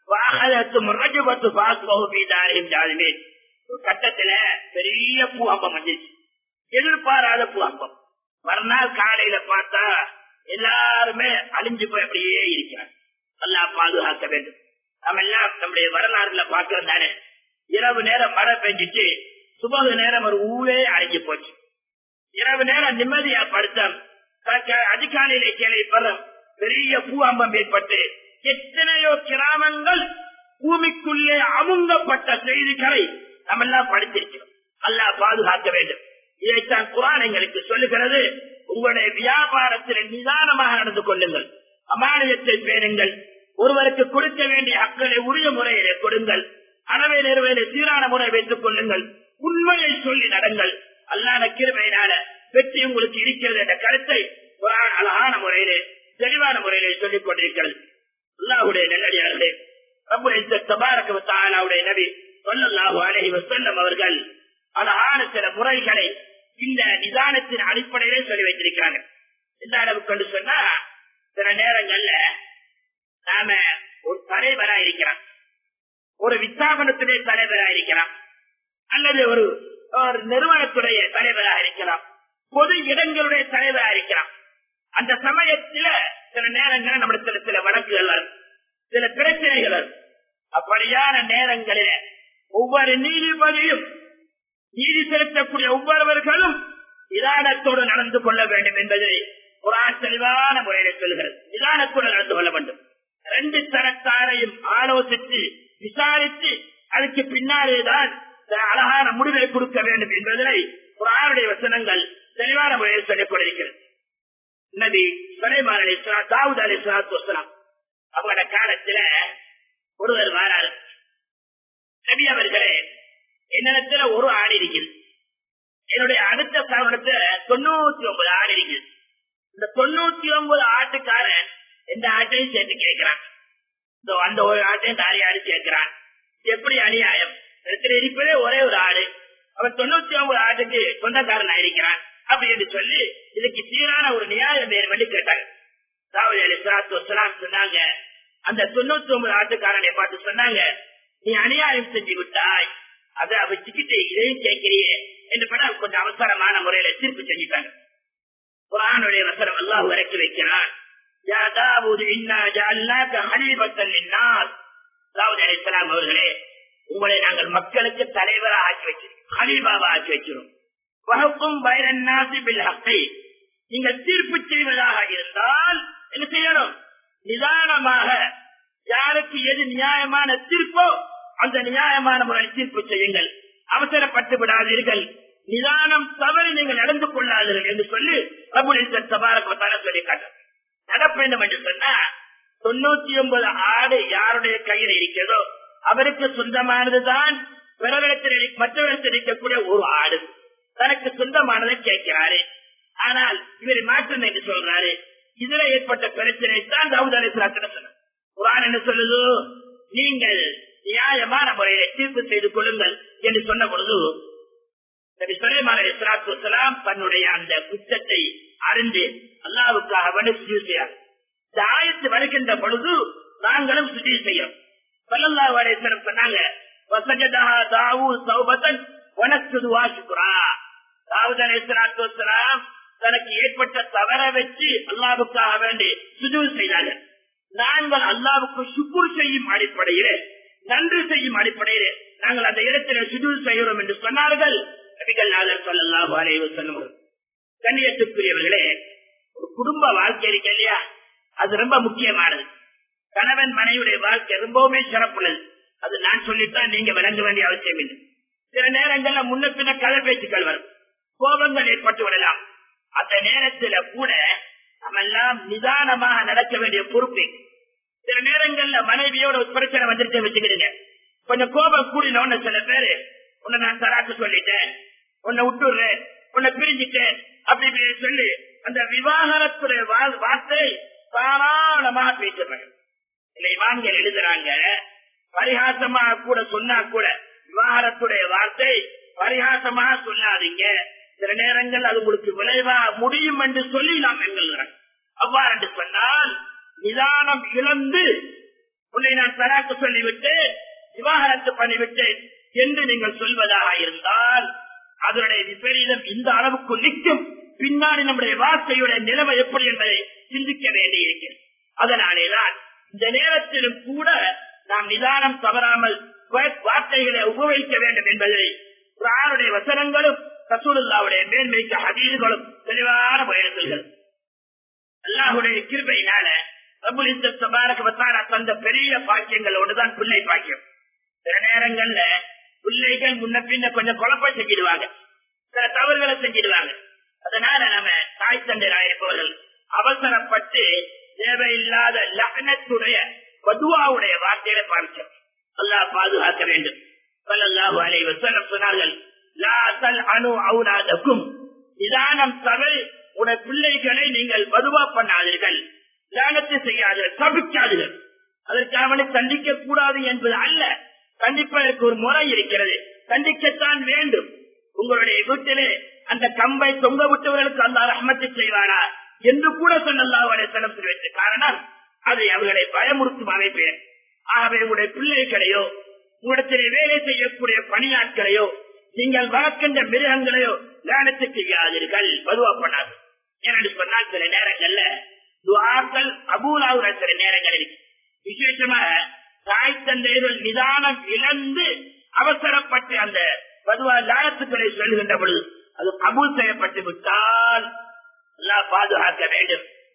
கட்டத்துல பெரிய பூகம்பம் வந்துச்சு, எதிர்பாராத பூகம்பம். மறுநாள் காலையில பார்த்தா எல்லாருமே அழிஞ்சு போய் அப்படியே இருக்கிறார். அல்லாஹ் பாதுகாக்க வேண்டும். நம்ம எல்லாம் நம்முடைய வரலாறுல பாக்குறது தானே, இரவு நேரம் மழை பெஞ்சிச்சு, சுபகு நேரம் ஒரு ஊரே அழிஞ்சு போச்சு. இரவு நேரம் நிம்மதியா படுத்தம், அதிகாலையிலே கேள்விப்படும் பெரிய பூகம்பம் ஏற்பட்டு எத்தனையோ கிராமங்கள் பூமிக்குள்ளே அமுங்கப்பட்ட செய்திகளை நம்ம எல்லாம் படித்திருக்கிறோம். அல்லாஹ் பாதுகாக்க வேண்டும். இதைத்தான் குர்ஆன் எங்களுக்கு சொல்லுகிறது, உங்களுடைய வியாபாரத்தில் நிதானமாக நடந்து கொள்ளுங்கள், அமானியத்தை பேணுங்கள், ஒருவருக்கு கொடுக்க வேண்டிய ஹக்களை உரிய முறையிலே கொடுங்கள், அளவை நிறுவன சீரான முறை வைத்துக் கொள்ளுங்கள், உண்மையை சொல்லி நடங்கள், அல்லாஹ் கிருபையினால வெற்றி உங்களுக்கு இருக்கிறது என்ற கருத்தை குர்ஆன் அழகான முறையிலே தெளிவான முறையிலே சொல்லிக் கொண்டிருக்கிறது. அல்லாஹ்வுடைய நல்லடியார்களே, ரப்புல் இஸ்ஸத் தபாரக வ தஆலாவுடைய நபி ஸல்லல்லாஹு அலைஹி வஸல்லம் அவர்கள் அழகான சில முறைகளை இந்த நிதானத்தின் அடிப்படையிலே சொல்லி வைத்திருக்கிறாங்க. இந்த அளவுக்கு கொண்டு சொன்னா, சில நேரங்கள்ல நாம ஒரு தலைவரா இருக்கிறோம், ஒரு வித்தாபனத்துடைய தலைவரா இருக்கிறோம், அல்லது ஒரு நிறுவனத்துடைய தலைவராக இருக்கலாம், பொது இடங்களுடைய தலைவராக இருக்கலாம். அந்த சமயத்துல சில நேரங்களில் நம்மிடத்துல சில வழக்குகள் வரும், சில பிரச்சனைகள் வரும். அப்படியான நேரங்களில் ஒவ்வொரு நீதிபதியும் நீதி செலுத்தக்கூடிய ஒவ்வொருவர்களும் நிதானத்தோடு நடந்து கொள்ள வேண்டும் என்பதை ஒரு தெளிவான முறையில சொல்லுகிறது. நிதானத்துடன் நடந்து கொள்ள வேண்டும். ரெண்டு தரத்தாரையும் ஆலோசித்து விசாரித்து அதுக்கு பின்னாலேதான் அழகான முடிவை கொடுக்க வேண்டும் என்பதனை குர்ஆனுடைய வசனங்கள் தெளிவான முறையில் சொல்லிக் கொண்டிருக்கிறது. நபி சுலைமான் அலைஹிஸ்ஸலாம், தாவூத் அலைஹிஸ்ஸலாத்து வஸ்ஸலாம் அவங்களோட காலத்துல ஒருவர் வாராரு. நபி அவர்களே, என்னிடத்துல ஒரு ஆடு இருக்குது, என்னுடைய அடுத்த சாவனத்துல தொண்ணூத்தி ஒன்பது ஆடு இருக்குது. இந்த தொண்ணூத்தி ஒன்பது ஆட்டுக்காரன் எந்த ஆட்டையும் சேர்த்து கேட்கிறான். அந்த ஒரு ஆட்டையும் தாரி ஆடு சேர்க்கிறான். எப்படி அநியாயம்! இடத்துல இருப்பதே ஒரே ஒரு ஆடு, அவன் தொண்ணூத்தி ஒன்பது ஆட்டுக்கு சொந்தக்காரன் இருக்கிறான் அப்படி என்று சொல்லி இதுக்கு சீரான ஒரு நியாயம் வேறு வழி கேட்டாங்க. தாவூத் அலைஹிஸ்ஸலாத்து வஸ்ஸலாம் சொன்னாங்க, அந்த தொண்ணூத்தி ஒன்பது ஆட்டுக்காரனை பார்த்து சொன்னாங்க, நீ அநியாயம் செஞ்சு விட்டாய், அதை வச்சுக்கிட்டு இதையும் கேட்கிறியே என்று பண்ண கொஞ்சம் அவசரமான முறையில தீர்ப்பு செஞ்சுட்டாங்க. குர்ஆனுடைய வசனம் அல்லாஹ் இறக்கி வைக்கிறான். யா தாவூத் இன்னா ஜஅல்னாக ஹலீபத்தன் லின்னாஸ். தாவூத் அலைஹிஸ்ஸலாம் அவர்களே, உங்களை நாங்கள் மக்களுக்கு தலைவராக ஆக்கி வச்சிருக்கோம், ஹலீபாவா ஆக்கி வச்சிருக்கோம். வஹக்கும் பைனன் நாஸி பில் ஹக்கி. நீங்கள் தீர்ப்பு செய்வதாக இருந்தால் என்ன செய்யணும்? நிதானமாக யாருக்கு எது நியாயமான தீர்ப்போ அந்த நியாயமான முறையில் தீர்ப்பு செய்யுங்கள். அவசரப்பட்டு விடாதீர்கள், நிதானம் தவறு நீங்கள் நடந்து கொள்ளாதீர்கள் என்று சொல்லி ரப்புல் இஸ்ஸத் தபாரக வ தஆலா சொல்லி காட்டுறார். நடக்க வேண்டும் என்று சொன்னா தொண்ணூத்தி ஒன்பது ஆடு யாருடைய கையில் இருக்கிறதோ அவருக்கு சொந்தமானதுதான். பிறரிடத்தில் மற்றவரிடத்தில் இருக்கக்கூடிய ஒரு ஆடு தனக்கு சொந்தமானதை கேட்கிறாரு. ஆனால் இவர் மாற்றம் என்று சொல்றாரு. இதுல ஏற்பட்ட பிரச்சனை தான் தாவூத் அலைஹிஸ்ஸலாம் சொன்னார். குர்ஆன் என்ன சொல்லுது? நீங்கள் நியாயமான முறையில தீர்ப்பு செய்து கொள்ளுங்கள் என்று சொன்ன பொழுது நபி சுலைமான் அலைஹிஸ்ஸலாத்து வஸ்ஸலாம் தன்னுடைய அந்த குற்றத்தை அறிந்து அல்லாஹ்வுக்காக வேண்டி சுஜூத் செய்தார். இந்த ஆயத்து வருகின்ற பொழுது நாங்களும் சுஜூத் செய்யும். ஸல்லல்லாஹு அலைஹி வஸல்லம் சொன்னாங்க, வஸஜதஹா தாவூத் தௌபத்தன் வனஸ்ஜுது வாஷ்குரா. தாவூத் அலைஹிஸ்ஸலாத்து வஸ்ஸலாம் தனக்கு ஏற்பட்ட தவற வச்சு அல்லாஹ்வுக்காக வேண்டி சுஜூத் செய்தார்கள். நாங்கள் அல்லாஹ்வுக்கு ஷுக்ர் செய்யும் அடிப்படையிலே, நன்றி செய்யும் அடிப்படையிலே நாங்கள் அந்த இடத்தில் சுஜூத் செய்கிறோம் என்று சொன்னார்கள் நபிகள் நாயகம் ஸல்லல்லாஹு அலைஹி வஸல்லம். கண்ணியத்துக்குரியவர்களே, ஒரு குடும்ப வாழ்க்கை இருக்கு இல்லையா, அது ரொம்ப முக்கியமானது. கணவன் மனைவியுடைய வாழ்க்கை ரொம்பவுமே சிறப்புள்ளது. அது நான் சொல்லித்தான் நீங்க விளங்க வேண்டிய அவசியம் இல்லை. சில நேரங்கள்ல முன்ன பின்ன கதை பேச்சுக்கள் வரும், கோபங்கள் ஏற்பட்டு விடலாம். அந்த நேரத்துல கூட நம்ம எல்லாம் நிதானமாக நடக்க வேண்டிய பொறுப்பு. சில நேரங்கள்ல மனைவியோட ஒரு பிரச்சனை வந்துட்டு வச்சுக்கிடுங்க, கொஞ்சம் கோபம் கூடினோன்னு சில பேரு உன்னை நான் தராக்கு சொல்லிட்டேன், உன்னை விட்டுறேன், உன்னை பிரிஞ்சுட்டேன் அப்படி சொல்லி அந்த விவாகரத்துடைய வார்த்தை தாராளமாக பேசுறாங்க. இல்லை, இமாம்கள் எழுதுறாங்க, பரிகாசமாக கூட சொன்னா கூட விவாகரத்துடைய வார்த்தை பரிகாசமாக சொல்லாதீங்க, சில நேரங்கள் அது உங்களுக்கு விளைவா முடியும் என்று சொல்லி நாம் எங்களுறாங்க. அவ்வாறு என்று சொன்னால் நிதானம் இழந்து உன்னை நான் தராக்கு சொல்லிவிட்டு விவாகரத்து பண்ணிவிட்டேன் என்று நீங்கள் சொல்வதாக இருந்தால் அதனுடைய விபரீதம் இந்த அளவுக்கு நிற்கும். பின்னாடி நம்முடைய வார்த்தையுடைய நிலைமை எப்படி என்பதை சிந்திக்க வேண்டியிருக்கிறது. அதனாலேதான் இந்த நேரத்திலும் கூட நாம் நிதானம் தவறாமல் வார்த்தைகளை உபயோகிக்க வேண்டும் என்பதை குர்ஆனுடைய வசனங்களும் ரசூலுல்லாஹ்வுடைய மேன்மைக்கு ஹதீஸ்களும் தெளிவான முறையில் அல்லாஹ்வுடைய கிருபையினால ரப்புல் இஸ்ஸத் தபாரக வ தஆலா தந்த பெரிய பாக்கியங்களோடுதான் பிள்ளை பாக்கியம். சில நேரங்கள்ல பிள்ளைகள் முன்ன பின்ன கொஞ்சம் குழப்பம் செஞ்சிடுவாங்க, சில தவறுகளை செஞ்சிடுவாங்க. அதனால நம்ம தாய் தந்தையராயிருப்பவர்கள் அவசரப்பட்டு தேவையில்லாத லஅனத்துடைய பதுவாவுடைய வார்த்தைகளை பார்க்க அல்லாஹ் பாதுகாக்க வேண்டும். ஸல்லல்லாஹு அலைஹி வஸல்லம் சொன்னார்கள், லா தல்அனு அவுலாதக்கும். நிதானம் தவறு உடைய பிள்ளைகளை நீங்கள் பதுவா பண்ணாதீர்கள், லானத்து செய்யாதீர்கள், தவிக்காதீர்கள். அதற்காக கண்டிக்க கூடாது என்பது அல்ல, கண்டிப்பதற்கு ஒரு முறை இருக்கிறது, கண்டிக்கத்தான் வேண்டும். உங்களுடைய வீட்டிலே அந்த கம்பை தொங்க விட்டவர்களுக்கு அல்லாஹ் ரஹ்மத்தை செய்வானா என்று கூட ஸல்லல்லாஹு அலைஹி வஸல்லம் சொல்லிய காரணம் அதை அவர்களை பயமுறுத்தும் அமைப்பு. ஆகவே உங்களுடைய பிள்ளைகளையோ உங்களிடத்திலே வேலை செய்யக்கூடிய பணியாட்களையோ நீங்கள் வளர்க்கின்ற மிருகங்களையோ லானத்து செய்யாதீர்கள், பதுவா பண்ணாது. ஏனென்று சொன்னால் சில நேரங்கள்ல துஆக்கள் கபூலாகிற சில நேரங்கள் இருக்கு. விசேஷமாக தாய் தந்தையர்கள் நிதானம் இழந்து அவசரப்பட்டு அந்த பதுவா லானத்துக்களை சொல்லுகின்ற பொழுது அது கபூல் செய்யப்பட்டு விட்டால் அல்லாஹ் பாதுகாக்க வேண்டும்.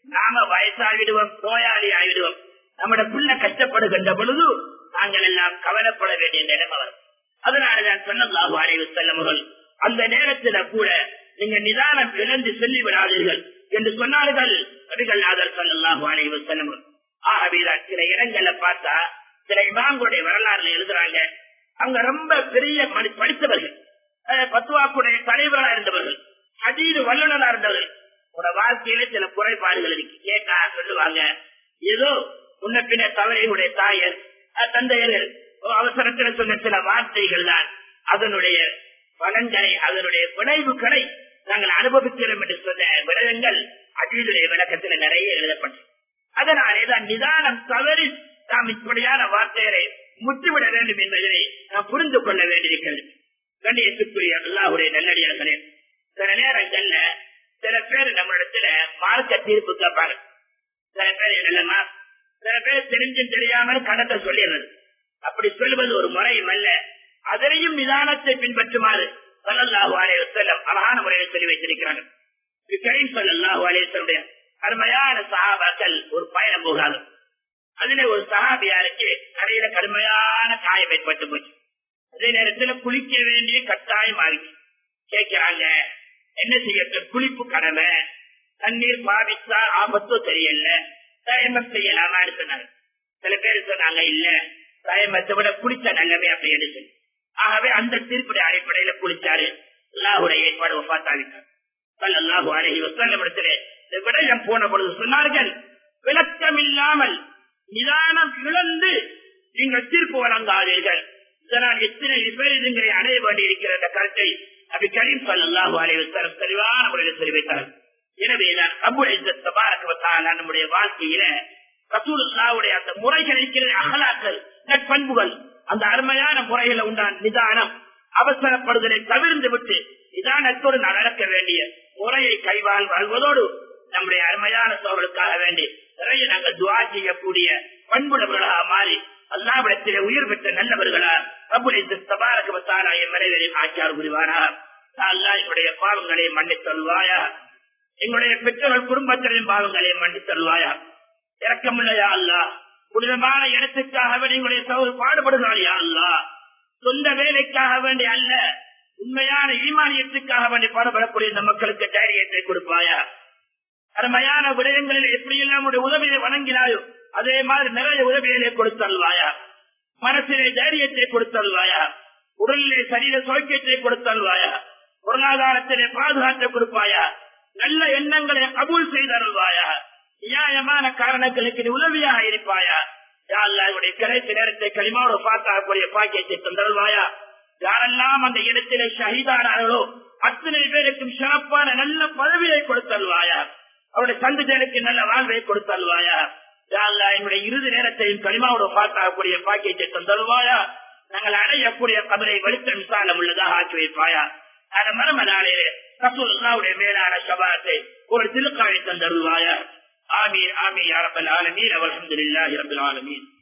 நாம வயசாகிடுவோம், நோயாளி ஆகிடுவோம். நம்முடைய பிள்ளை கஷ்டப்படுகின்ற பொழுது நாங்கள் எல்லாம் கவலைப்பட வேண்டிய நிலைமை வரும். அதனாலதான் ஸல்லல்லாஹு அலைஹி வஸல்லம் அந்த நேரத்தில் கூட நீங்க நிதானம் இழந்து சொல்லி விடாதீர்கள் என்று சொன்னார்கள் நபிகள் நாதர் ஸல்லல்லாஹு அலைஹி வஸல்லம். ஆகவேதான் சில இடங்கள்ல பார்த்தா சில இமாம்களுடைய வரலாறுல எழுதுறாங்க, அங்க ரொம்ப பெரிய படித்தவர்கள், பத்துவாக்குடைய தலைவராக இருந்தவர்கள், ஹதீஸ் வல்லுநராக இருந்தவர்கள், உங்களோட வாழ்க்கையில சில குறைபாடுகள் இருக்கு கேட்டா சொல்லுவாங்க, ஏதோ முன்ன பின்ன தவறையுடைய தாயர் தந்தையர்கள் அவசரத்தில் சொன்ன சில வார்த்தைகள் தான் அதனுடைய பலன்களை அதனுடைய விளைவுகளை நாங்கள் அனுபவிக்கிறோம் என்று சொன்ன விடயங்கள் ஹதீஸுடைய விளக்கத்தில் நிறைய எழுதப்பட்டது. அதனாலேதான் நிதானம் தவறி நாம் இப்படியான வார்த்தைகளை முற்றுவிட வேண்டும் என்பதை நாம் புரிந்து கொள்ள வேண்டியிருக்கிறது. கண்ணியத்துக்குரிய அல்லாஹ்வுடைய நல்லடியார்களே, சில நேரங்கள்ல சில பேர் நம்மிடத்துல மார்க்க தீர்ப்பு கேட்பாங்க. சில பேர் இல்லமா, சில பேர் தெரிஞ்சும் தெரியாமல் கணத்தை சொல்லிடுறது. அப்படி சொல்வது ஒரு முறையும் அல்ல. அதனையும் நிதானத்தை பின்பற்றுமாறு ஸல்லல்லாஹு அலைஹி வஸல்லம் அழகான முறையில் சொல்லி வைத்திருக்கிறாங்க. கரீம் ஸல்லல்லாஹு அலைஹி வஸல்லம் அருமையான சஹாபாக்கள் ஒரு பயணம் போகாது. அதுல ஒரு சஹாபியாருக்கு கரையில கடுமையான காயம் ஏற்பட்டு போச்சு. அதே நேரத்தில் குளிக்க வேண்டிய கட்டாயம் ஆகிச்சு. கேட்கிறாங்க, என்ன செய்யட்டும், குளிப்பு கடமை, தண்ணீர் பாவித்தா ஆபத்தோ தெரியல, தயமம் செய்யலாமான்னு சொன்னாங்க. சில பேர் சொன்னாங்க, இல்ல தயமத்தை விட குளிச்ச நல்லவே அப்படி எடுத்து. ஆகவே அந்த தீர்ப்புடைய அடிப்படையில குளிச்சாரு. அல்லாஹ்வுடைய ஏற்பாடு பார்த்தாவிட்டார். ஸல்லல்லாஹு அலைஹி வஸல்லம் இடத்திலே இந்த விடயம் போன பொழுது சொன்னார்கள், விளக்கம் இல்லாமல் நிதானம் இழந்து நீங்கள் தீர்ப்பு வழங்காதீர்கள். இதனால் எத்தனை விபரீதங்களை அடைய வேண்டியிருக்கிற இந்த கருத்தை நபி கரீம் ஸல்லல்லாஹு அலைஹி வஸல்லம் தெளிவான முறையில் சொல்லி வைத்தார்கள். எனவே நான் ரப்புல் இஸ்ஸத் தபாரக வ தஆலா நம்முடைய வாழ்க்கையில ரசூலுல்லாஹ்வுடைய அந்த முறைகள் இருக்கிற அகலாக்கள், நற்பண்புகள், அந்த அருமையான முறையில உண்டான நிதானம், அவசரப்படுதலை தவிர்த்து விட்டு நிதானத்தோடு நடக்க வேண்டிய முறையை கைவால் வாழ்வதோடு நம்முடைய அருமையான சோழர்களுக்காக வேண்டி நிறைய நாங்கள் துஆ செய்யக்கூடிய பண்புள்ளவர்களாக மாறி அல்லாஹ்விடத்திலே உயிர் பெற்ற நல்லவர்களா ரப்புல் இஸ்ஸத் தபாரக வ தஆலா எம்மனைவரையும் ஆக்கியார் புரிவானாக. அல்லாஹ் எங்களுடைய பாவங்களை மன்னித் தருவாயா, எங்களுடைய பெற்றோர்கள் குடும்பத்தினரின் பாவங்களை மன்னித் தருவாயா. இரக்கமுள்ளையா அல்லாஹ், புனிதமான இடத்துக்காக வேண்டிய எங்களுடைய சகோதரர் பாடுபடுகிறார் யா அல்லாஹ். சொந்த வேலைக்காக வேண்டி அல்ல, உண்மையான ஈமானியத்துக்காக வேண்டி பாடுபடக்கூடிய இந்த மக்களுக்கு தைரியத்தை கொடுப்பாயா. அருமையான விடயங்களில் எப்படியெல்லாம் உதவியை வணங்கினாயோ அதே மாதிரி நிறைய உதவிகளை கொடுத்தல்வாயா. மனசிலே தைரியத்தை கொடுத்தல்வாயா, உடலிலே சரீர சோக்கியத்தை கொடுத்தல்வாயா, பொருளாதாரத்திலே பாதுகாத்தை கொடுப்பாயா, நல்ல எண்ணங்களை கபூல் செய்தருள்வாயா, நியாயமான காரணங்களுக்கு உதவியாக இருப்பாயா. யாருடைய கடைசி நேரத்தை களிமாவோடு பார்த்தாக்கூடிய பாக்கியத்தை தந்தருள்வாயா. யாரெல்லாம் அந்த இடத்திலே ஷஹீதானார்களோ அத்தனை பேருக்கும் சிறப்பான நல்ல பதவியை கொடுத்தல்வாயா, அவருடைய சந்ததிகளுக்கு நல்ல வாழ்வை கொடுத்தல்வாயா. என்னுடைய இறுதி நேரத்தையும் களிமாவோடு பார்த்தாக்கூடிய பாக்கியத்தை தந்தருள்வாயா. நாங்கள் அடையக்கூடிய கபரை வெளிச்சம் விசாலம் உள்ளதாக ஆக்கி வைப்பாயா. அந்த மரம நாளிலே ரசூலுல்லாஹ்வுடைய மேலான ஷபாத்தை ஒரு திருக்காவை தந்தருள்வாயா. ஆமீன் ஆமீன் யா ரப்பல் ஆலமீன். அல்ஹம்துலில்லாஹி ரப்பில் ஆலமீன்.